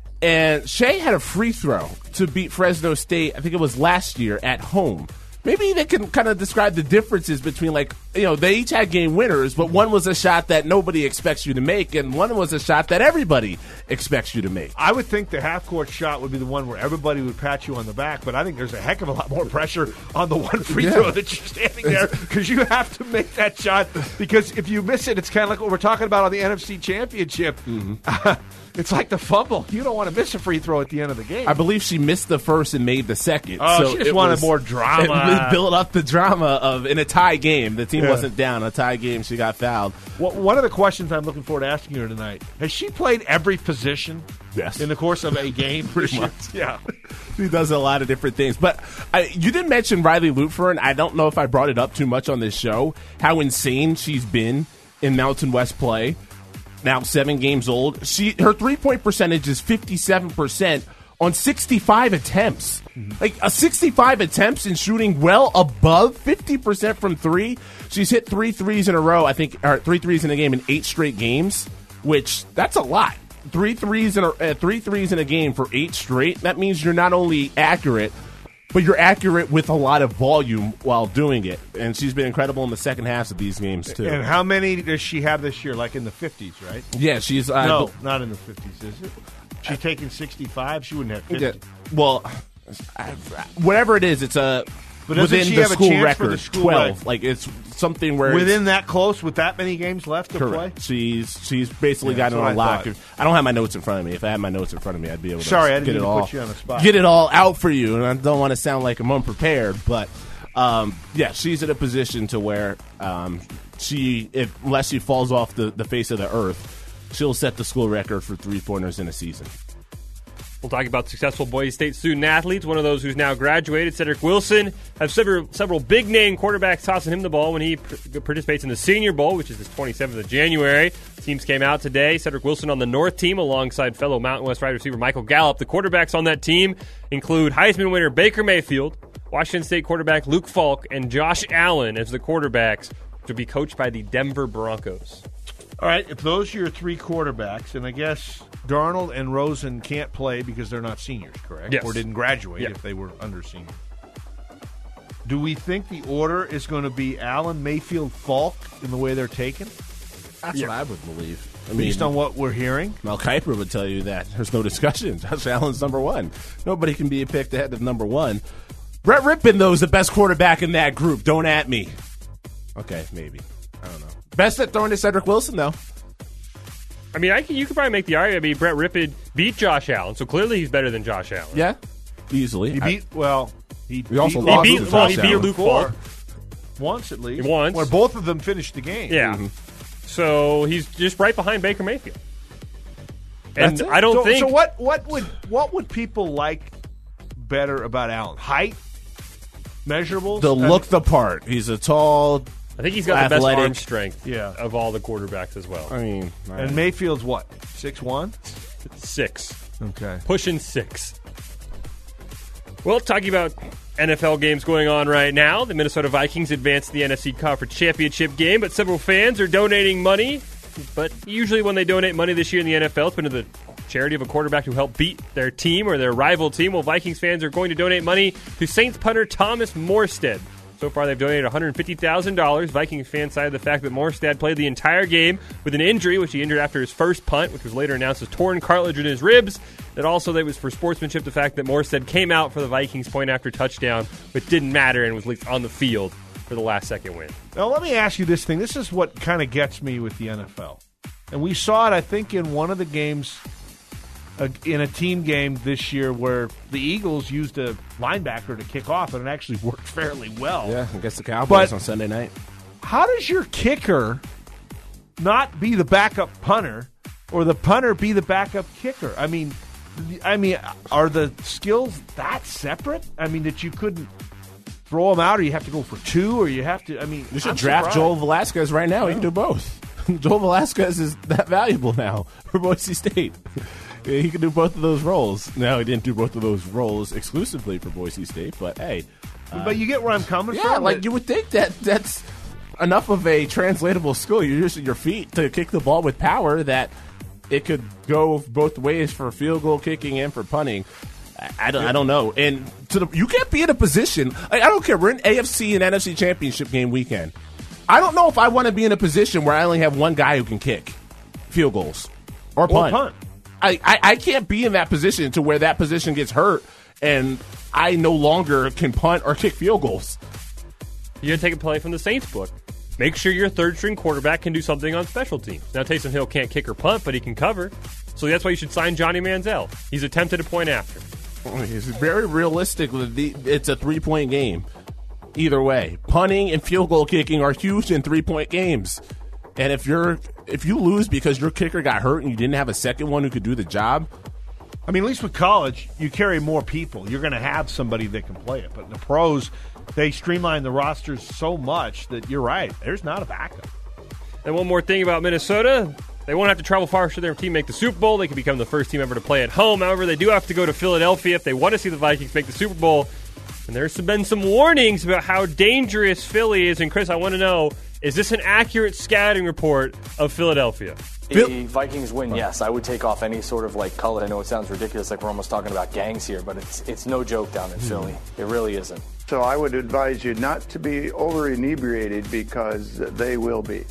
Speaker 4: And Shay had a free throw to beat Fresno State, I think it was last year, at home. Maybe they can kind of describe the differences between, they each had game winners, but one was a shot that nobody expects you to make, and one was a shot that everybody expects you to make.
Speaker 3: I would think the half-court shot would be the one where everybody would pat you on the back, but I think there's a heck of a lot more pressure on the one free throw that you're standing there, because you have to make that shot, because if you miss it, it's kind of like what we're talking about on the NFC Championship. It's like the fumble. You don't want to miss a free throw at the end of the game.
Speaker 4: I believe she missed the first and made the second.
Speaker 3: Oh, so she just wanted more drama.
Speaker 4: It built up the drama of in a tie game. The team wasn't down. A tie game, she got fouled.
Speaker 3: One of the questions I'm looking forward to asking her tonight, has she played every position in the course of a game?
Speaker 4: Pretty much.
Speaker 3: Yeah.
Speaker 4: She does a lot of different things. But you didn't mention Riley Lupfer, and I don't know if I brought it up too much on this show, how insane she's been in Mountain West play. Now 7 games old. Her 3-point percentage is 57% on 65 attempts. Like a 65 attempts and shooting well above 50% from 3. She's hit 3 threes in a row, I think, or 3 threes in a game in 8 straight games, which that's a lot. 3 threes in a game for 8 straight. That means you're not only accurate, but you're accurate with a lot of volume while doing it. And she's been incredible in the second half of these games, too.
Speaker 3: And how many does she have this year? Like in the 50s, right?
Speaker 4: Yeah, she's...
Speaker 3: no, not in the 50s, is it? She's taking 65? She wouldn't have 50.
Speaker 4: Yeah, well, whatever it is, it's within the school record, 12. Like, it's something where
Speaker 3: within that close with that many games left to play?
Speaker 4: She's basically got it on lock. I don't have my notes in front of me. If I had my notes in front of me, I'd be able to
Speaker 3: I didn't put you on the spot.
Speaker 4: Get it all out for you. And I don't want to sound like I'm unprepared, but she's in a position to where unless she falls off the face of the earth, she'll set the school record for 3-pointers in a season.
Speaker 6: We'll talk about successful Boise State student-athletes. One of those who's now graduated, Cedric Wilson, have several big-name quarterbacks tossing him the ball when he participates in the Senior Bowl, which is this 27th of January. Teams came out today. Cedric Wilson on the North team alongside fellow Mountain West wide receiver Michael Gallup. The quarterbacks on that team include Heisman winner Baker Mayfield, Washington State quarterback Luke Falk, and Josh Allen as the quarterbacks to be coached by the Denver Broncos.
Speaker 3: All right, if those are your 3 quarterbacks, and I guess Darnold and Rosen can't play because they're not seniors, correct?
Speaker 6: Yes.
Speaker 3: Or didn't graduate if they were under senior. Do we think the order is going to be Allen, Mayfield, Falk in the way they're taken?
Speaker 4: That's what I would believe.
Speaker 3: Based on what we're hearing?
Speaker 4: Mel Kiper would tell you that. There's no discussion. Josh Allen's number 1. Nobody can be picked ahead of number 1. Brett Rippon, though, is the best quarterback in that group. Don't at me. Okay, maybe. I don't know. Best at throwing to Cedric Wilson, though.
Speaker 6: I mean, you could probably make the argument. I mean, Brett Rippon beat Josh Allen, so clearly he's better than Josh Allen.
Speaker 4: Yeah, easily.
Speaker 3: He beat
Speaker 6: Luke Falk
Speaker 3: once at least.
Speaker 6: Once,
Speaker 3: where both of them finished the game.
Speaker 6: Yeah, so he's just right behind Baker Mayfield. And I don't think.
Speaker 3: So what would people like better about Allen? Height, measurables,
Speaker 4: look the part. He's a tall.
Speaker 6: I think he's got
Speaker 4: athletic.
Speaker 6: the best arm strength of all the quarterbacks as well.
Speaker 4: I mean,
Speaker 3: and Mayfield's what? 6'1"?
Speaker 6: 6.
Speaker 3: Okay.
Speaker 6: Pushing 6. Well, talking about NFL games going on right now. The Minnesota Vikings advanced the NFC Conference Championship game, but several fans are donating money. But usually when they donate money this year in the NFL, it's been to the charity of a quarterback who helped beat their team or their rival team. Well, Vikings fans are going to donate money to Saints punter Thomas Morstead. So far, they've donated $150,000. Vikings fans cited the fact that Morstead played the entire game with an injury, which he injured after his first punt, which was later announced as torn cartilage in his ribs. That also was for sportsmanship, the fact that Morstead came out for the Vikings point after touchdown, but didn't matter and was at least on the field for the last-second win.
Speaker 3: Now, let me ask you this thing. This is what kind of gets me with the NFL. And we saw it, I think, in one of the games, in a team game this year where the Eagles used a linebacker to kick off, and it actually worked fairly well.
Speaker 4: Yeah, against the Cowboys on Sunday night.
Speaker 3: How does your kicker not be the backup punter or the punter be the backup kicker? I mean, are the skills that separate? I mean, that you couldn't throw them out, or you have to go for two, or you have to,
Speaker 4: You should draft Joel Velasquez right now. He can do both. Joel Velasquez is that valuable now for Boise State. He can do both of those roles. Now, he didn't do both of those roles exclusively for Boise State, but hey.
Speaker 3: But you get where I'm coming from?
Speaker 4: Yeah, like you would think that's enough of a translatable skill. You're using your feet to kick the ball with power that it could go both ways for field goal kicking and for punting. I don't know. And you can't be in a position. I don't care. We're in AFC and NFC championship game weekend. I don't know if I want to be in a position where I only have one guy who can kick field goals or punt. I can't be in that position to where that position gets hurt and I no longer can punt or kick field goals.
Speaker 6: You got to take a play from the Saints book. Make sure your third-string quarterback can do something on special teams. Now, Taysom Hill can't kick or punt, but he can cover. So that's why you should sign Johnny Manziel. He's attempted a point after.
Speaker 4: It's very realistic. It's a three-point game. Either way, punting and field goal kicking are huge in three-point games. And if you lose because your kicker got hurt and you didn't have a second one who could do the job,
Speaker 3: I mean, at least with college, you carry more people. You're going to have somebody that can play it. But in the pros, they streamline the rosters so much that you're right. There's not a backup.
Speaker 6: And one more thing about Minnesota. They won't have to travel far should their team make the Super Bowl. They can become the first team ever to play at home. However, they do have to go to Philadelphia if they want to see the Vikings make the Super Bowl. And there's been some warnings about how dangerous Philly is. And, Chris, I want to know, is this an accurate scouting report of Philadelphia?
Speaker 15: The Vikings win, yes. I would take off any sort of color. I know it sounds ridiculous, like we're almost talking about gangs here, but it's no joke down in Philly. It really isn't.
Speaker 16: So I would advise you not to be over-inebriated because they will be.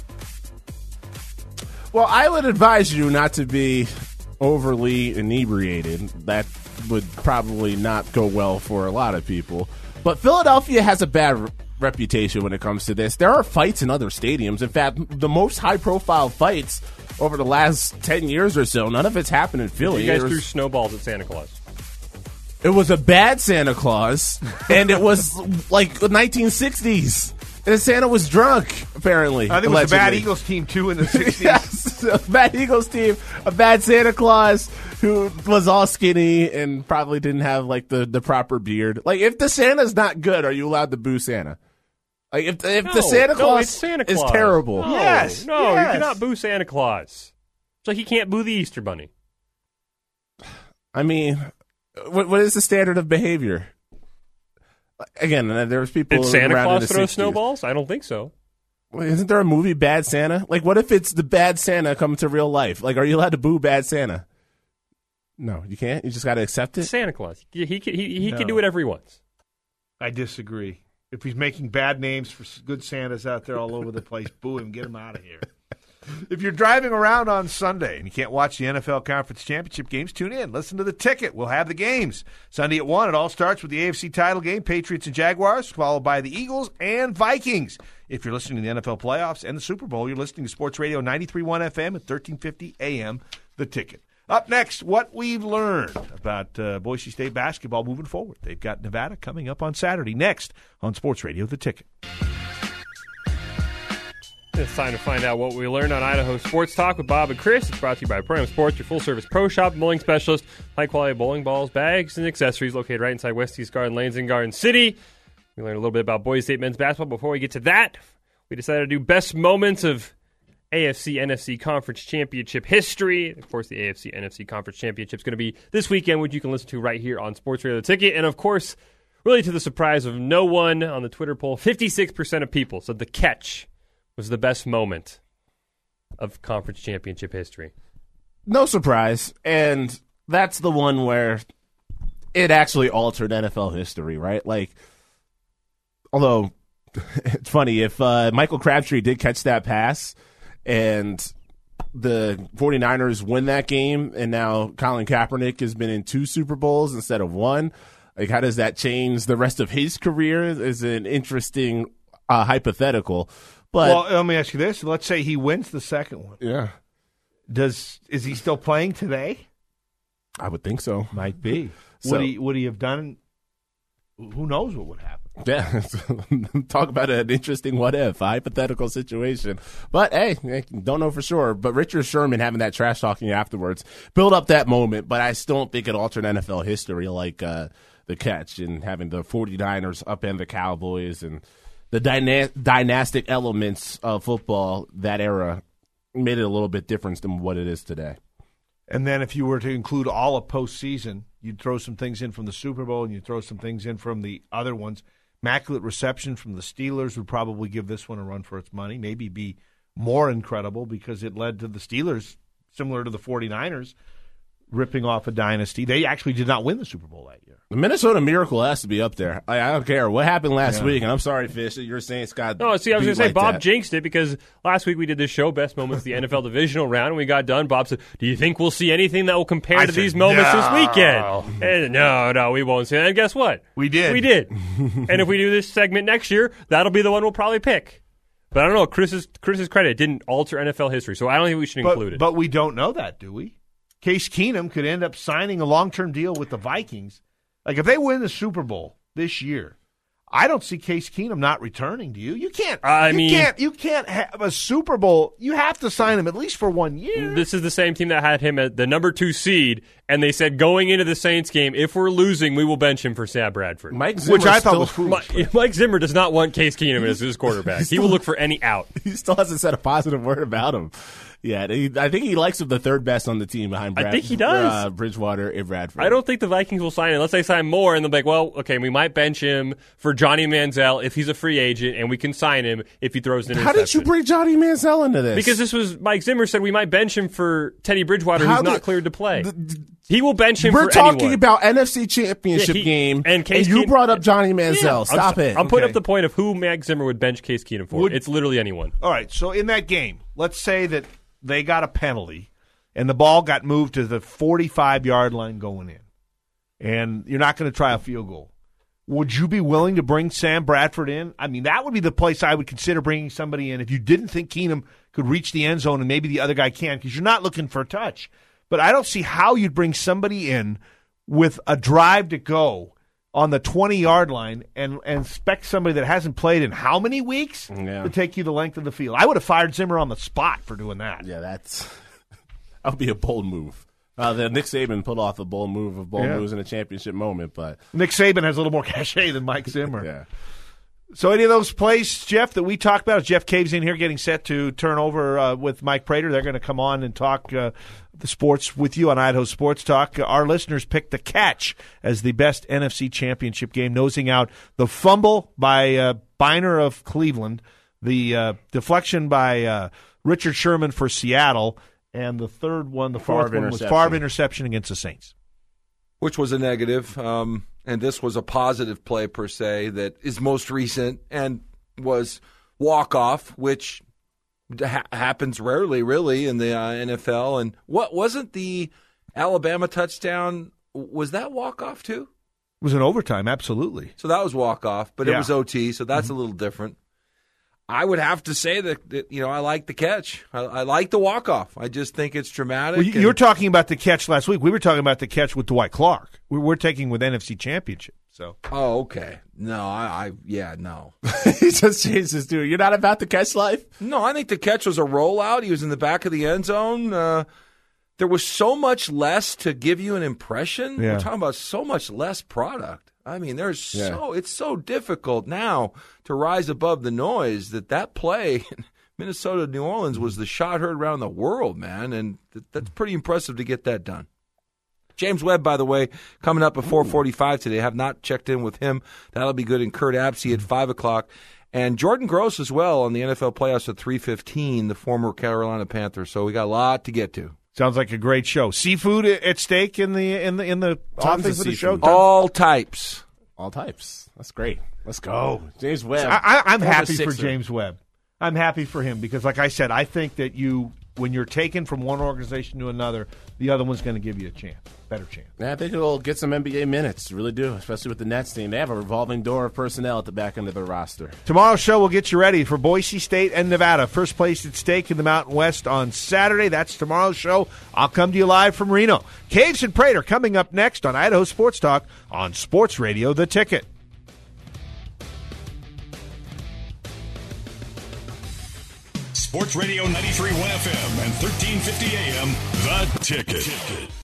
Speaker 4: Well, I would advise you not to be overly inebriated. That would probably not go well for a lot of people. But Philadelphia has a bad reputation when it comes to this. There are fights in other stadiums. In fact, the most high-profile fights over the last 10 years or so, none of it's happened in Philly.
Speaker 6: You guys threw snowballs at Santa Claus.
Speaker 4: It was a bad Santa Claus, and it was like the 1960s. And Santa was drunk, apparently.
Speaker 3: I think it was a bad Eagles team, too, in the 60s.
Speaker 4: Yes, a bad Eagles team, a bad Santa Claus who was all skinny and probably didn't have, the proper beard. If the Santa's not good, are you allowed to boo Santa? If the Santa Claus is terrible.
Speaker 6: No,
Speaker 3: yes.
Speaker 6: You cannot boo Santa Claus. It's like you can't boo the Easter Bunny.
Speaker 4: I mean, what is the standard of behavior? Again, there's people.
Speaker 6: Did Santa
Speaker 4: around
Speaker 6: Claus
Speaker 4: in the
Speaker 6: throw
Speaker 4: 60s.
Speaker 6: snowballs? I don't think so.
Speaker 4: Well, isn't there a movie, Bad Santa? What if it's the bad Santa come to real life? Are you allowed to boo Bad Santa? No, you can't. You just got to accept it.
Speaker 6: Santa Claus. He can do whatever he wants.
Speaker 3: I disagree. If he's making bad names for good Santas out there all over the place, boo him, get him out of here. If you're driving around on Sunday and you can't watch the NFL Conference Championship games, tune in. Listen to The Ticket. We'll have the games. Sunday at 1, it all starts with the AFC title game, Patriots and Jaguars, followed by the Eagles and Vikings. If you're listening to the NFL playoffs and the Super Bowl, you're listening to Sports Radio 93.1 FM at 1350 AM, The Ticket. Up next, what we've learned about Boise State basketball moving forward. They've got Nevada coming up on Saturday. Next on Sports Radio, The Ticket.
Speaker 6: It's time to find out what we learned on Idaho Sports Talk with Bob and Chris. It's brought to you by Pro Am Sports, your full-service pro shop, bowling specialist, high-quality bowling balls, bags, and accessories located right inside West East Garden Lanes in Garden City. We learned a little bit about Boise State men's basketball. Before we get to that, we decided to do best moments of AFC NFC Conference Championship history. Of course, the AFC NFC Conference Championship is going to be this weekend, which you can listen to right here on Sports Radio The Ticket. And, of course, really to the surprise of no one on the Twitter poll, 56% of people said the catch was the best moment of conference championship history.
Speaker 4: No surprise. And that's the one where it actually altered NFL history, right? Like, although it's funny, if Michael Crabtree did catch that pass and the 49ers win that game and now Colin Kaepernick has been in 2 Super Bowls instead of 1, like, how does that change the rest of his career is an interesting hypothetical. But
Speaker 3: well, let me ask you this. Let's say he wins the second one.
Speaker 4: Yeah.
Speaker 3: Is he still playing today?
Speaker 4: I would think so.
Speaker 3: Might be.
Speaker 4: So,
Speaker 3: would he have done? Who knows what would happen?
Speaker 4: Yeah, talk about an interesting what-if, hypothetical situation. But, hey, don't know for sure. But Richard Sherman having that trash talking afterwards built up that moment, but I still don't think it altered NFL history like the catch and having the 49ers upend the Cowboys and the dynastic elements of football that era made it a little bit different than what it is today.
Speaker 3: And then if you were to include all of postseason, you'd throw some things in from the Super Bowl and you'd throw some things in from the other ones. Immaculate reception from the Steelers would probably give this one a run for its money, maybe be more incredible because it led to the Steelers, similar to the 49ers, ripping off a dynasty. They actually did not win the Super Bowl that year.
Speaker 4: The Minnesota Miracle has to be up there. I don't care what happened last week, and I'm sorry, Fish, that you're saying Scott.
Speaker 6: No, see, I was going to say
Speaker 4: like
Speaker 6: Bob
Speaker 4: that.
Speaker 6: jinxed it because last week we did this show, Best Moments of the NFL Divisional Round, and we got done. Bob said, do you think we'll see anything that will compare to these moments this weekend? And no, we won't see it. And guess what?
Speaker 3: We did.
Speaker 6: We did. And if we do this segment next year, that'll be the one we'll probably pick. But I don't know. Chris's credit, it didn't alter NFL history, so I don't think we should include it.
Speaker 3: But we don't know that, do we? Case Keenum could end up signing a long-term deal with the Vikings. Like, if they win the Super Bowl this year, I don't see Case Keenum not returning. Do you? You can't. You can't have a Super Bowl. You have to sign him at least for 1 year.
Speaker 6: This is the same team that had him at the number 2 seed, and they said going into the Saints game, if we're losing, we will bench him for Sam Bradford.
Speaker 4: Which
Speaker 3: I thought was foolish.
Speaker 6: Mike Zimmer does not want Case Keenum as his quarterback. He will look for any out.
Speaker 4: He still hasn't said a positive word about him. Yeah, I think he likes him the third best on the team behind
Speaker 6: I think he does.
Speaker 4: Bridgewater and Bradford.
Speaker 6: I don't think the Vikings will sign him unless they sign more, and they'll be like, well, okay, we might bench him for Johnny Manziel if he's a free agent, and we can sign him if he throws an interception.
Speaker 4: How did you bring Johnny Manziel into this?
Speaker 6: Because this was Mike Zimmer said we might bench him for Teddy Bridgewater, who's not cleared to play. He will bench him for anyone.
Speaker 4: We're talking about NFC Championship game, and you brought up Johnny Manziel.
Speaker 6: Yeah,
Speaker 4: Stop it.
Speaker 6: I'm putting up the point of who Mike Zimmer would bench Case Keenum for. It's literally anyone.
Speaker 3: All right, so in that game, let's say that they got a penalty, and the ball got moved to the 45-yard line going in, and you're not going to try a field goal. Would you be willing to bring Sam Bradford in? I mean, that would be the place I would consider bringing somebody in if you didn't think Keenum could reach the end zone and maybe the other guy can, because you're not looking for a touch. But I don't see how you'd bring somebody in with a drive to go on the 20-yard line and expect somebody that hasn't played in how many weeks to take you the length of the field. I would have fired Zimmer on the spot for doing that.
Speaker 4: Yeah, that would be a bold move. Nick Saban pulled off a bold move of moves in a championship moment. But
Speaker 3: Nick Saban has a little more cachet than Mike Zimmer.
Speaker 4: Yeah.
Speaker 3: So any of those plays, Jeff, that we talked about, Jeff Cave's in here getting set to turn over with Mike Prater. They're going to come on and talk the sports with you on Idaho Sports Talk. Our listeners picked the catch as the best NFC championship game, nosing out the fumble by Biner of Cleveland, the deflection by Richard Sherman for Seattle, and the fourth one was Favre interception against the Saints.
Speaker 17: Which was a negative. And this was a positive play, per se, that is most recent and was walk-off, which happens rarely, really, in the NFL. And what wasn't the Alabama touchdown, was that walk-off too?
Speaker 3: It was an overtime, absolutely.
Speaker 17: So that was walk-off, but it was OT, so that's a little different. I would have to say that I like the catch. I like the walk-off. I just think it's dramatic.
Speaker 3: Well, you're talking about the catch last week. We were talking about the catch with Dwight Clark. We're taking with NFC Championship. So.
Speaker 17: Oh, okay. No, no.
Speaker 4: He just changed his tune. You're not about the catch life?
Speaker 17: No, I think the catch was a rollout. He was in the back of the end zone. There was so much less to give you an impression.
Speaker 3: Yeah.
Speaker 17: We're talking about so much less product. I mean, it's so difficult now to rise above the noise that play in Minnesota, New Orleans was the shot heard around the world, man, and that's pretty impressive to get that done. James Webb, by the way, coming up at 4:45 today. Have not checked in with him. That'll be good. And Kurt Apsey at 5 o'clock. And Jordan Gross as well on the NFL playoffs at 3:15, the former Carolina Panther. So we got a lot to get to.
Speaker 3: Sounds like a great show. Seafood at stake in the office of the show.
Speaker 17: All types.
Speaker 4: All types. That's great. Let's go. James Webb.
Speaker 3: I'm happy for James Webb. I'm happy for him because, like I said, I think that when you're taken from one organization to another, the other one's going to give you a chance, better chance.
Speaker 4: Yeah, I think he'll get some NBA minutes. Really do, especially with the Nets team. They have a revolving door of personnel at the back end of their roster.
Speaker 3: Tomorrow's show will get you ready for Boise State and Nevada. First place at stake in the Mountain West on Saturday. That's tomorrow's show. I'll come to you live from Reno. Caves and Prater coming up next on Idaho Sports Talk on Sports Radio The Ticket.
Speaker 1: Sports Radio 93.1 FM and 1350 AM, The Ticket.